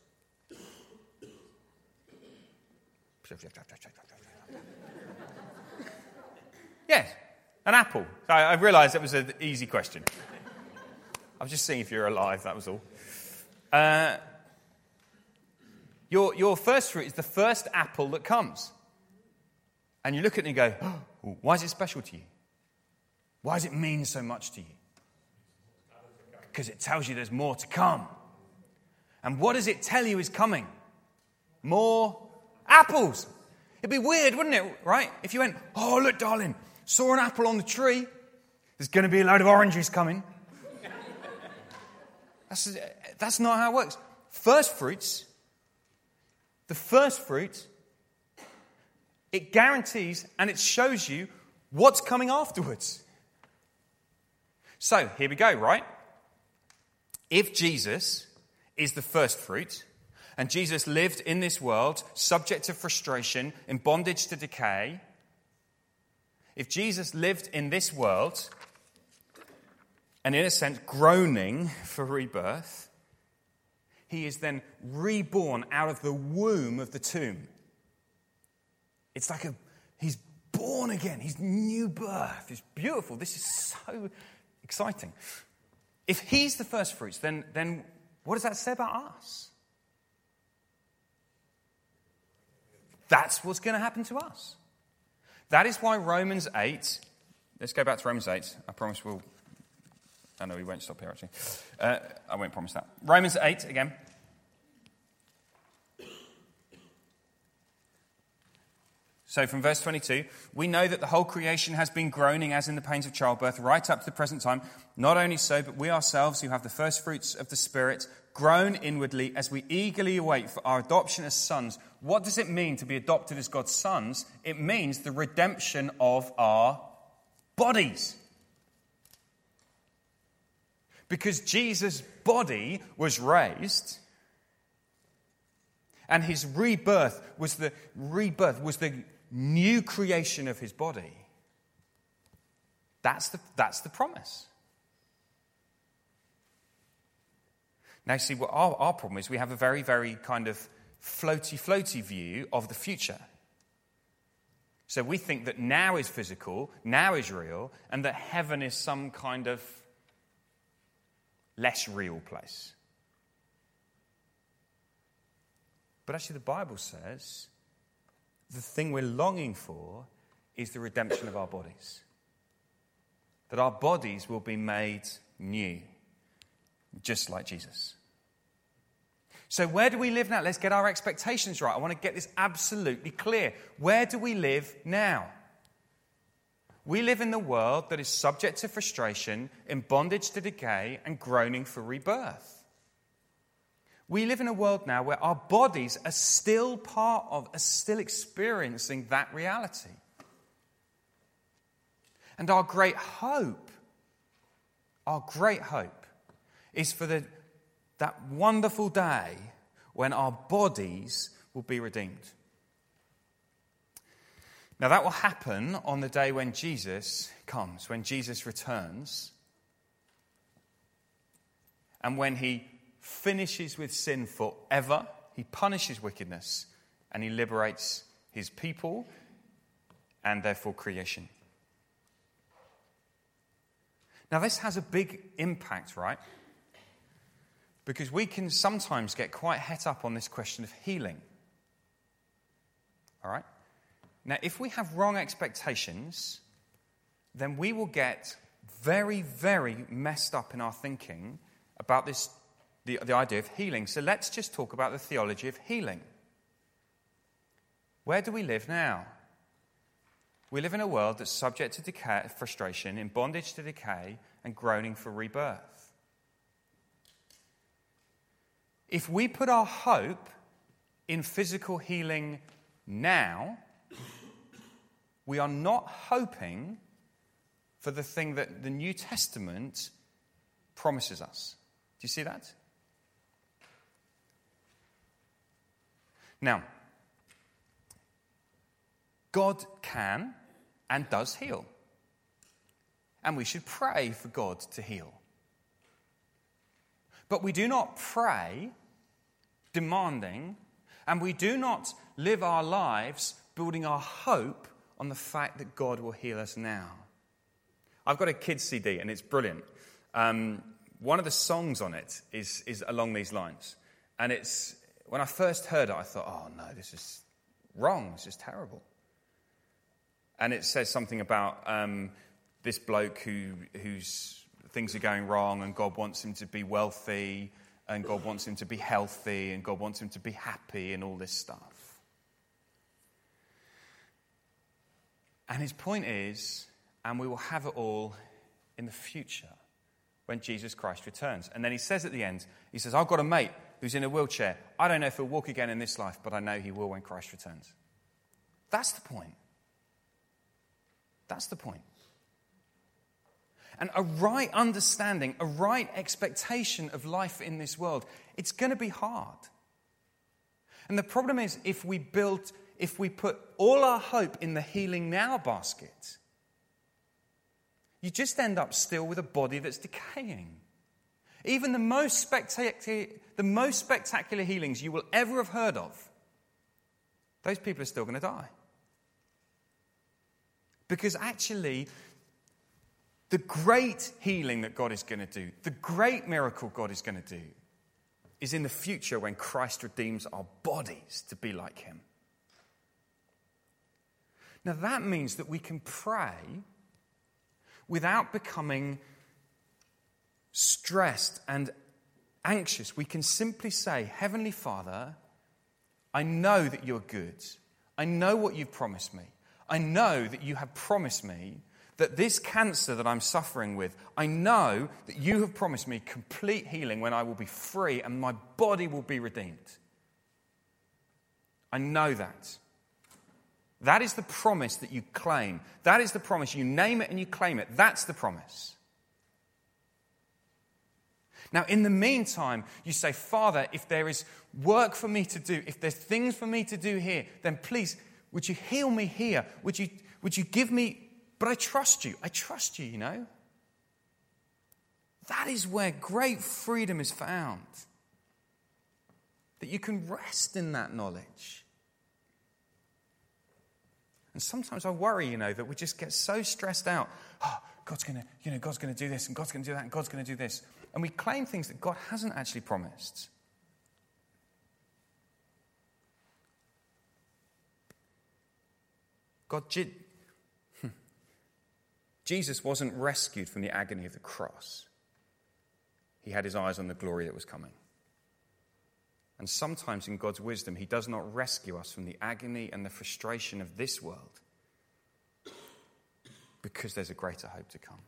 Yes, an apple. I, I realised that was an easy question. I was just seeing if you're alive, that was all. Uh, your, your first fruit is the first apple that comes. And you look at it and you go, oh, why is it special to you? Why does it mean so much to you? Because it tells you there's more to come. And what does it tell you is coming? More apples. It'd be weird, wouldn't it, right? If you went, oh, look, darling, saw an apple on the tree. There's going to be a load of oranges coming. That's, that's not how it works. First fruits, the first fruit, it guarantees and it shows you what's coming afterwards. So, here we go, right? If Jesus is the first fruit, and Jesus lived in this world subject to frustration, in bondage to decay, if Jesus lived in this world, and in a sense groaning for rebirth, he is then reborn out of the womb of the tomb. It's like a, he's born again. He's new birth. It's beautiful. This is so exciting. If he's the first fruits, then, then what does that say about us? That's what's going to happen to us. That is why Romans eight, let's go back to Romans eight. I promise we'll, I know we won't stop here actually. Uh, I won't promise that. Romans eight again. So from verse twenty-two, we know that the whole creation has been groaning as in the pains of childbirth right up to the present time. Not only so, but we ourselves who have the first fruits of the Spirit groan inwardly as we eagerly await for our adoption as sons. What does it mean to be adopted as God's sons? It means the redemption of our bodies. Because Jesus' body was raised, and his rebirth was the rebirth was the new creation of his body. That's the, that's the promise. Now, see, what our, our problem is we have a very, very kind of floaty, floaty view of the future. So we think that now is physical, now is real, and that heaven is some kind of less real place. But actually the Bible says the thing we're longing for is the redemption of our bodies. That our bodies will be made new, just like Jesus. So where do we live now? Let's get our expectations right. I want to get this absolutely clear. Where do we live now? We live in the world that is subject to frustration, in bondage to decay, and groaning for rebirth. We live in a world now where our bodies are still part of, are still experiencing that reality. And our great hope, our great hope is for the, that wonderful day when our bodies will be redeemed. Now that will happen on the day when Jesus comes, when Jesus returns, and when he finishes with sin forever, he punishes wickedness, and he liberates his people and therefore creation. Now this has a big impact, right? Because we can sometimes get quite het up on this question of healing. All right? Now, if we have wrong expectations, then we will get very, very messed up in our thinking about this, the, the idea of healing. So let's just talk about the theology of healing. Where do we live now? We live in a world that's subject to decay, frustration, in bondage to decay, and groaning for rebirth. If we put our hope in physical healing now, we are not hoping for the thing that the New Testament promises us. Do you see that? Now, God can and does heal. And we should pray for God to heal. But we do not pray demanding, and we do not live our lives building our hope on the fact that God will heal us now. I've got a kids' C D, and it's brilliant. Um, one of the songs on it is, is along these lines. And it's when I first heard it, I thought, oh no, this is wrong. This is terrible. And it says something about um, this bloke who whose things are going wrong, and God wants him to be wealthy, and God wants him to be healthy, and God wants him to be happy, and all this stuff. And his point is, and we will have it all in the future when Jesus Christ returns. And then he says at the end, he says, I've got a mate who's in a wheelchair. I don't know if he'll walk again in this life, but I know he will when Christ returns. That's the point. That's the point. And a right understanding, a right expectation of life in this world, it's going to be hard. And the problem is, if we build, if we put all our hope in the healing now basket, you just end up still with a body that's decaying. Even the most spectacular, the most spectacular healings you will ever have heard of, those people are still going to die. Because actually, the great healing that God is going to do, the great miracle God is going to do, is in the future when Christ redeems our bodies to be like him. Now that means that we can pray without becoming stressed and anxious. We can simply say, Heavenly Father, I know that you're good. I know what you've promised me. I know that you have promised me that this cancer that I'm suffering with, I know that you have promised me complete healing when I will be free and my body will be redeemed. I know that. That is the promise that you claim. That is the promise. You name it and you claim it. That's the promise. Now, in the meantime, you say, Father, if there is work for me to do, if there's things for me to do here, then please, would you heal me here? Would you, would you give me... But I trust you. I trust you, you know. That is where great freedom is found. That you can rest in that knowledge. And sometimes I worry, you know, that we just get so stressed out. Oh, God's going to, you know, God's going to do this and God's going to do that and God's going to do this. And we claim things that God hasn't actually promised. God did... Jesus wasn't rescued from the agony of the cross. He had his eyes on the glory that was coming. And sometimes in God's wisdom, he does not rescue us from the agony and the frustration of this world because there's a greater hope to come.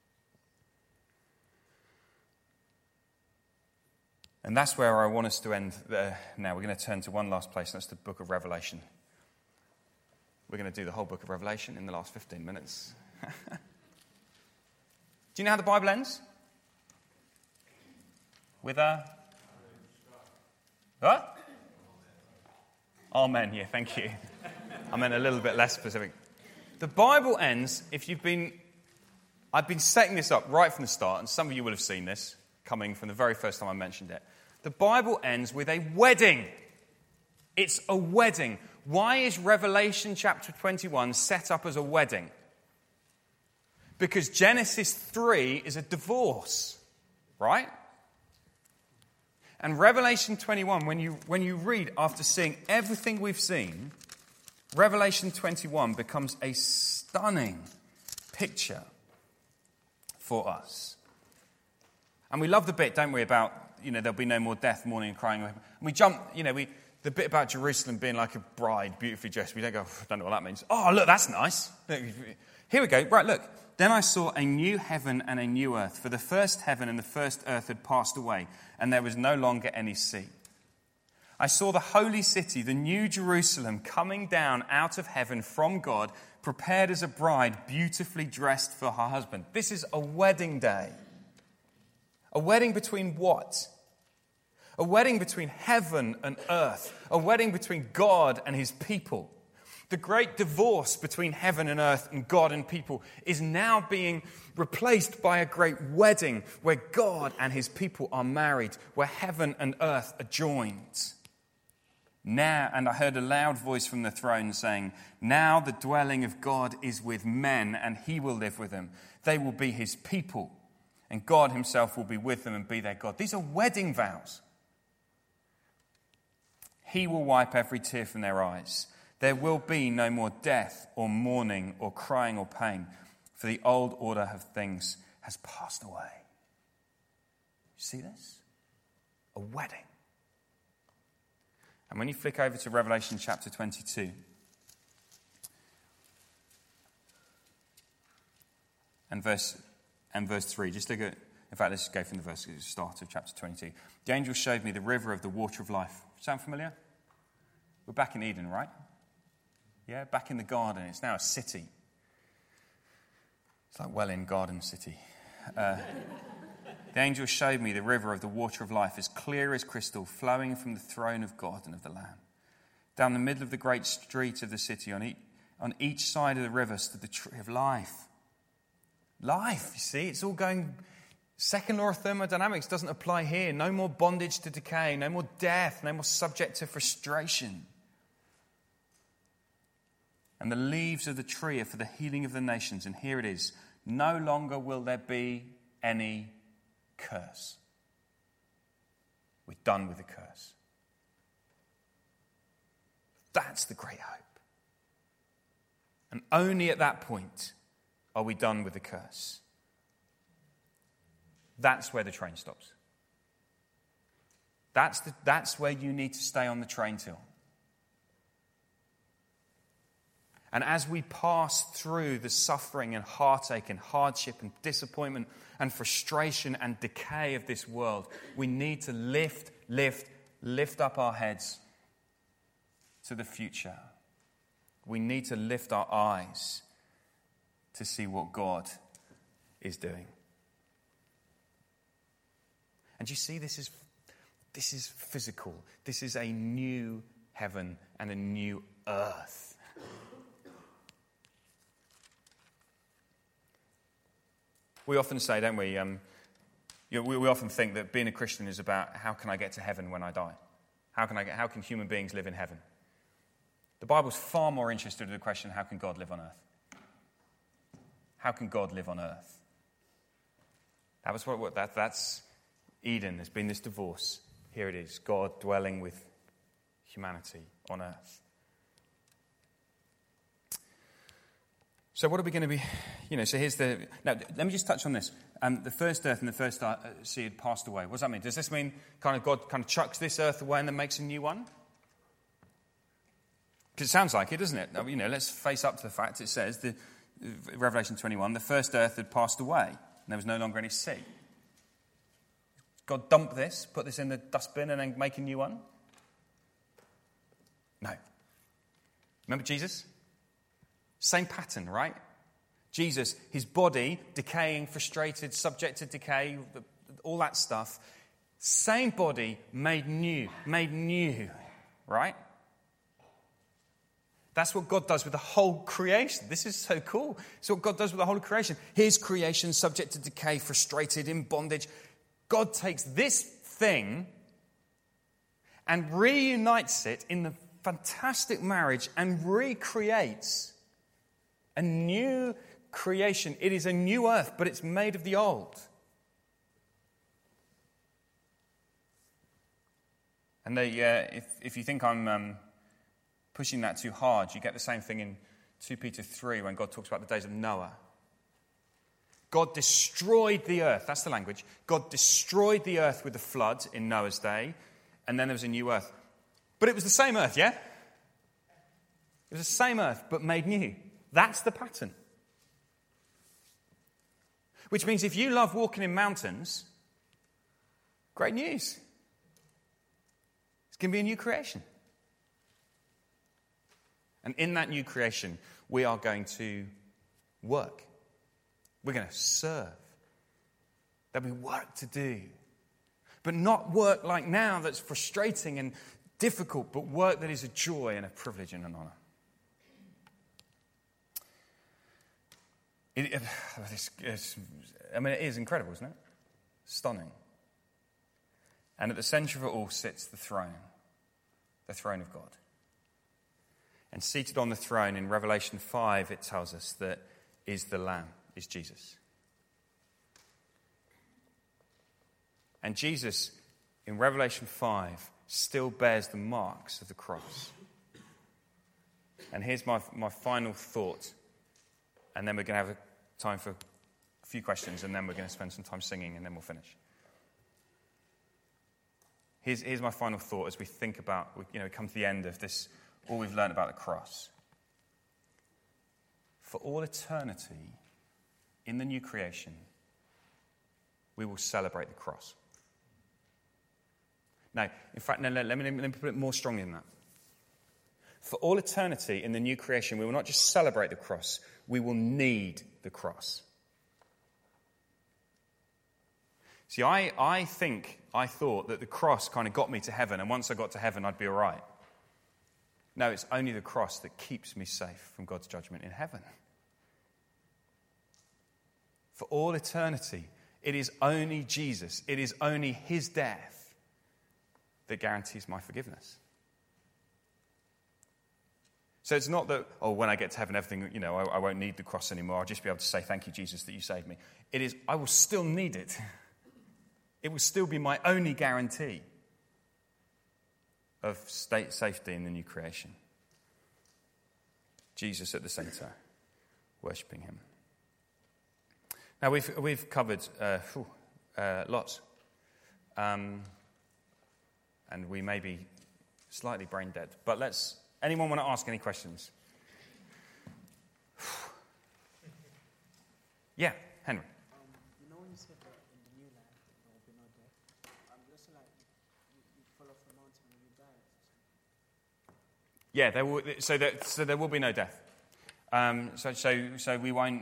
And that's where I want us to end there. Now we're going to turn to one last place, and that's the book of Revelation. We're going to do the whole book of Revelation in the last fifteen minutes. Do you know how the Bible ends? With a... What? Amen, yeah, thank you. I meant a little bit less specific. The Bible ends, if you've been... I've been setting this up right from the start, and some of you will have seen this coming from the very first time I mentioned it. The Bible ends with a wedding. It's a wedding. Why is Revelation chapter twenty-one set up as a wedding? Because Genesis three is a divorce, right? And Revelation twenty-one, when you, when you read after seeing everything we've seen, Revelation twenty-one becomes a stunning picture for us. And we love the bit, don't we, about, you know, there'll be no more death, mourning and crying. And we jump, you know, we the bit about Jerusalem being like a bride, beautifully dressed. We don't go, I don't know what that means. Oh, look, that's nice. Here we go. Right, look. Then I saw a new heaven and a new earth, for the first heaven and the first earth had passed away, and there was no longer any sea. I saw the holy city, the new Jerusalem, coming down out of heaven from God, prepared as a bride, beautifully dressed for her husband. This is a wedding day. A wedding between what? A wedding between heaven and earth. A wedding between God and his people. The great divorce between heaven and earth and God and people is now being replaced by a great wedding where God and his people are married, where heaven and earth are joined. Now, and I heard a loud voice from the throne saying, now the dwelling of God is with men, and he will live with them. They will be his people, and God himself will be with them and be their God. These are wedding vows. He will wipe every tear from their eyes. There will be no more death or mourning or crying or pain, for the old order of things has passed away. You see this? A wedding. And when you flick over to Revelation chapter twenty-two, and verse and verse three, just look at In fact, let's go from the verse at the start of chapter twenty-two. The angel showed me the river of the water of life. Sound familiar? We're back in Eden, right? Yeah, back in the garden. It's now a city. It's like Welwyn Garden City. Uh, the angel showed me the river of the water of life, as clear as crystal, flowing from the throne of God and of the Lamb. Down the middle of the great street of the city, on each, on each side of the river, stood the tree of life. Life, you see, it's all going... Second law of thermodynamics doesn't apply here. No more bondage to decay, no more death, no more subject to frustration. And the leaves of the tree are for the healing of the nations. And here it is. No longer will there be any curse. We're done with the curse. That's the great hope. And only at that point are we done with the curse. That's where the train stops. That's, the, that's where you need to stay on the train till. And as we pass through the suffering and heartache and hardship and disappointment and frustration and decay of this world, we need to lift, lift, lift up our heads to the future. We need to lift our eyes to see what God is doing. And you see, this is this is physical. This is a new heaven and a new earth. We often say, don't we, um, you know, we, we often think that being a Christian is about how can I get to heaven when I die? How can I get, how can human beings live in heaven? The Bible's far more interested in the question, how can God live on earth? How can God live on earth? That was what, what that, that's... Eden, there's been this divorce. Here it is, God dwelling with humanity on earth. So what are we going to be, you know, so here's the, now let me just touch on this. Um, the first earth and the first sea had passed away. What does that mean? Does this mean kind of God kind of chucks this earth away and then makes a new one? Because it sounds like it, doesn't it? You know, let's face up to the fact it says, the Revelation twenty-one, the first earth had passed away and there was no longer any sea. God dump this, put this in the dustbin and then make a new one? No. Remember Jesus? Same pattern, right? Jesus, his body, decaying, frustrated, subject to decay, all that stuff. Same body, made new, made new, right? That's what God does with the whole creation. This is so cool. It's what God does with the whole creation. His creation, subject to decay, frustrated, in bondage. God takes this thing and reunites it in the fantastic marriage and recreates a new creation. It is a new earth, but it's made of the old. And they, uh, if, if you think I'm um, pushing that too hard, you get the same thing in Second Peter three when God talks about the days of Noah. God destroyed the earth. That's the language. God destroyed the earth with the flood in Noah's day, and then there was a new earth. But it was the same earth, yeah? It was the same earth, but made new. That's the pattern. Which means if you love walking in mountains, great news. It's going to be a new creation. And in that new creation, we are going to work. We're going to serve. There'll be work to do. But not work like now that's frustrating and difficult, but work that is a joy and a privilege and an honor. It, it, it's, it's, I mean, it is incredible, isn't it? Stunning. And at the center of it all sits the throne, the throne of God. And seated on the throne in Revelation five, it tells us that is the Lamb. Is Jesus. And Jesus, in Revelation five, still bears the marks of the cross. And here's my, my final thought, and then we're going to have a time for a few questions, and then we're going to spend some time singing, and then we'll finish. Here's, here's my final thought as we think about, you know, we come to the end of this, all we've learned about the cross. For all eternity, in the new creation, we will celebrate the cross. Now, in fact, no, let, me, let me put it more strongly than that. For all eternity in the new creation, we will not just celebrate the cross, we will need the cross. See, I, I think, I thought that the cross kind of got me to heaven, and once I got to heaven, I'd be all right. No, it's only the cross that keeps me safe from God's judgment in heaven. For all eternity, it is only Jesus, it is only his death that guarantees my forgiveness. So it's not that, oh, when I get to heaven, everything, you know, I, I won't need the cross anymore. I'll just be able to say, thank you, Jesus, that you saved me. It is, I will still need it. It will still be my only guarantee of state safety in the new creation. Jesus at the center, worshipping him. Now, we've, we've covered uh, whew, uh, lots. Um, and we may be slightly brain dead. But let's, anyone want to ask any questions? Yeah, Henry. Um, you know when you said that in the new land there will be no death, um, let's say like you, you fall off the mountain and you die. Yeah, there will, so, there, so there will be no death. Um, so, so, so we won't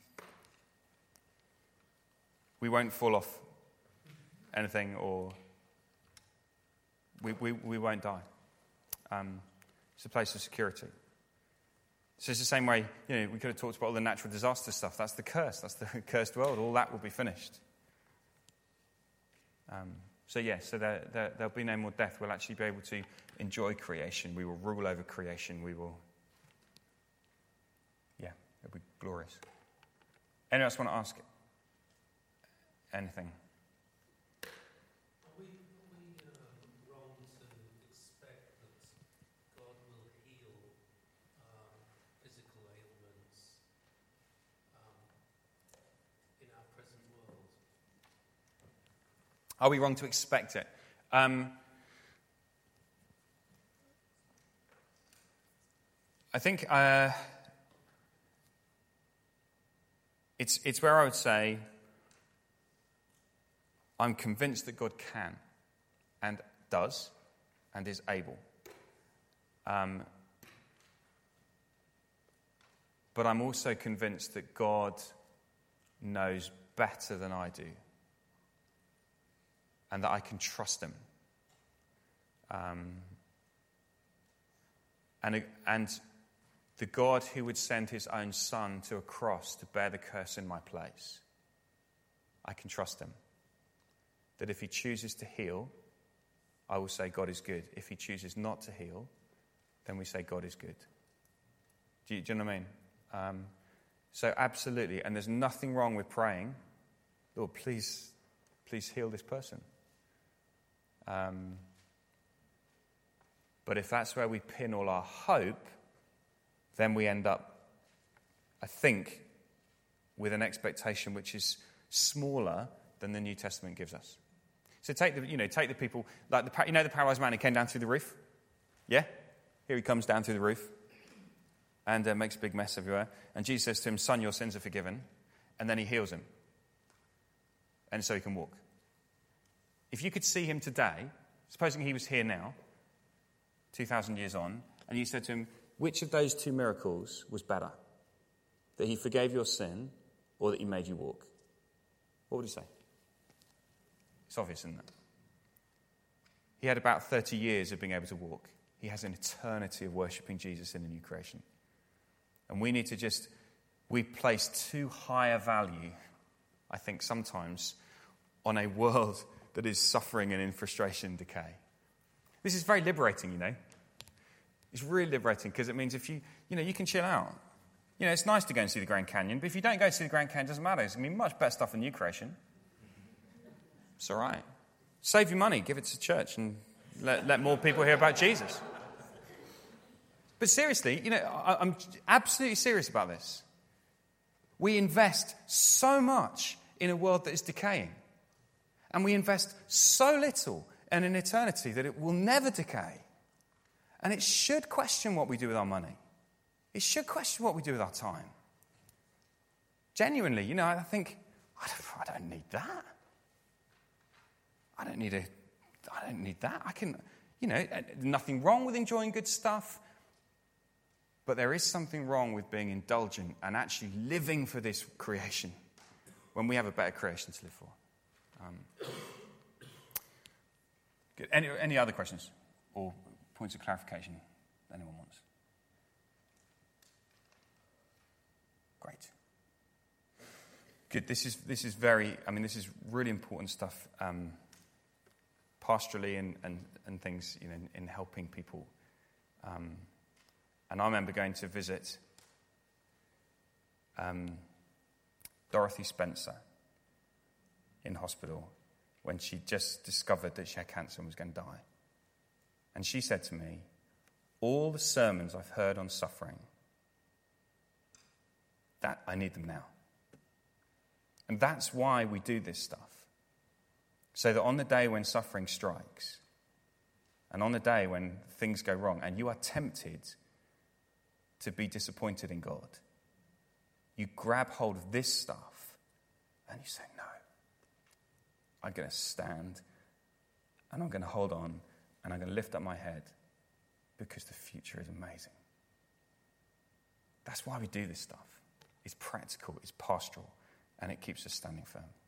we won't fall off anything, or we we, we won't die. Um, it's a place of security. So it's the same way, you know, we could have talked about all the natural disaster stuff. That's the curse. That's the cursed world. All that will be finished. Um, so yeah, so there, there, there'll be no more death. We'll actually be able to enjoy creation. We will rule over creation. We will, yeah, it'll be glorious. Anyone else want to ask anything? Are we, are we um, wrong to expect that God will heal um, physical ailments um, in our present world? Are we wrong to expect it? Um, I think uh, it's it's where I would say I'm convinced that God can and does and is able. Um, but I'm also convinced that God knows better than I do, and that I can trust him. Um, and, and the God who would send his own son to a cross to bear the curse in my place, I can trust him. That if he chooses to heal, I will say God is good. If he chooses not to heal, then we say God is good. Do you, do you know what I mean? Um, so absolutely, and there's nothing wrong with praying, Lord, please, please heal this person. Um, but if that's where we pin all our hope, then we end up, I think, with an expectation which is smaller than the New Testament gives us. So take the, you know, take the people, like the, you know the paralyzed man who came down through the roof? Yeah? Here he comes down through the roof and uh, makes a big mess everywhere. And Jesus says to him, son, your sins are forgiven. And then he heals him. And so he can walk. If you could see him today, supposing he was here now, two thousand years on, and you said to him, which of those two miracles was better? That he forgave your sin or that he made you walk? What would he say? It's obvious, isn't it? He had about thirty years of being able to walk. He has an eternity of worshipping Jesus in the new creation. And we need to just, we place too high a value, I think sometimes, on a world that is suffering and in frustration and decay. This is very liberating, you know. It's really liberating because it means if you, you know, you can chill out. You know, it's nice to go and see the Grand Canyon, but if you don't go see the Grand Canyon, it doesn't matter. It's going to be much better stuff in new creation. It's all right. Save your money, give it to church, and let, let more people hear about Jesus. But seriously, you know, I, I'm absolutely serious about this. We invest so much in a world that is decaying. And we invest so little in an eternity that it will never decay. And it should question what we do with our money. It should question what we do with our time. Genuinely, you know, I think, I don't, I don't need that. I don't need a, I don't need that. I can, you know, nothing wrong with enjoying good stuff. But there is something wrong with being indulgent and actually living for this creation when we have a better creation to live for. Um, good. Any, any other questions or points of clarification anyone wants? Great. Good. This is this is very. I mean, this is really important stuff, um, pastorally and, and and things. You know, in, in helping people. Um, and I remember going to visit um, Dorothy Spencer in hospital when she just discovered that she had cancer and was going to die. And she said to me, "All the sermons I've heard on suffering, that I need them now." And that's why we do this stuff. So that on the day when suffering strikes, and on the day when things go wrong, and you are tempted to be disappointed in God, you grab hold of this stuff and you say, "No, I'm going to stand and I'm going to hold on and I'm going to lift up my head because the future is amazing." That's why we do this stuff. It's practical, it's pastoral, and it keeps us standing firm.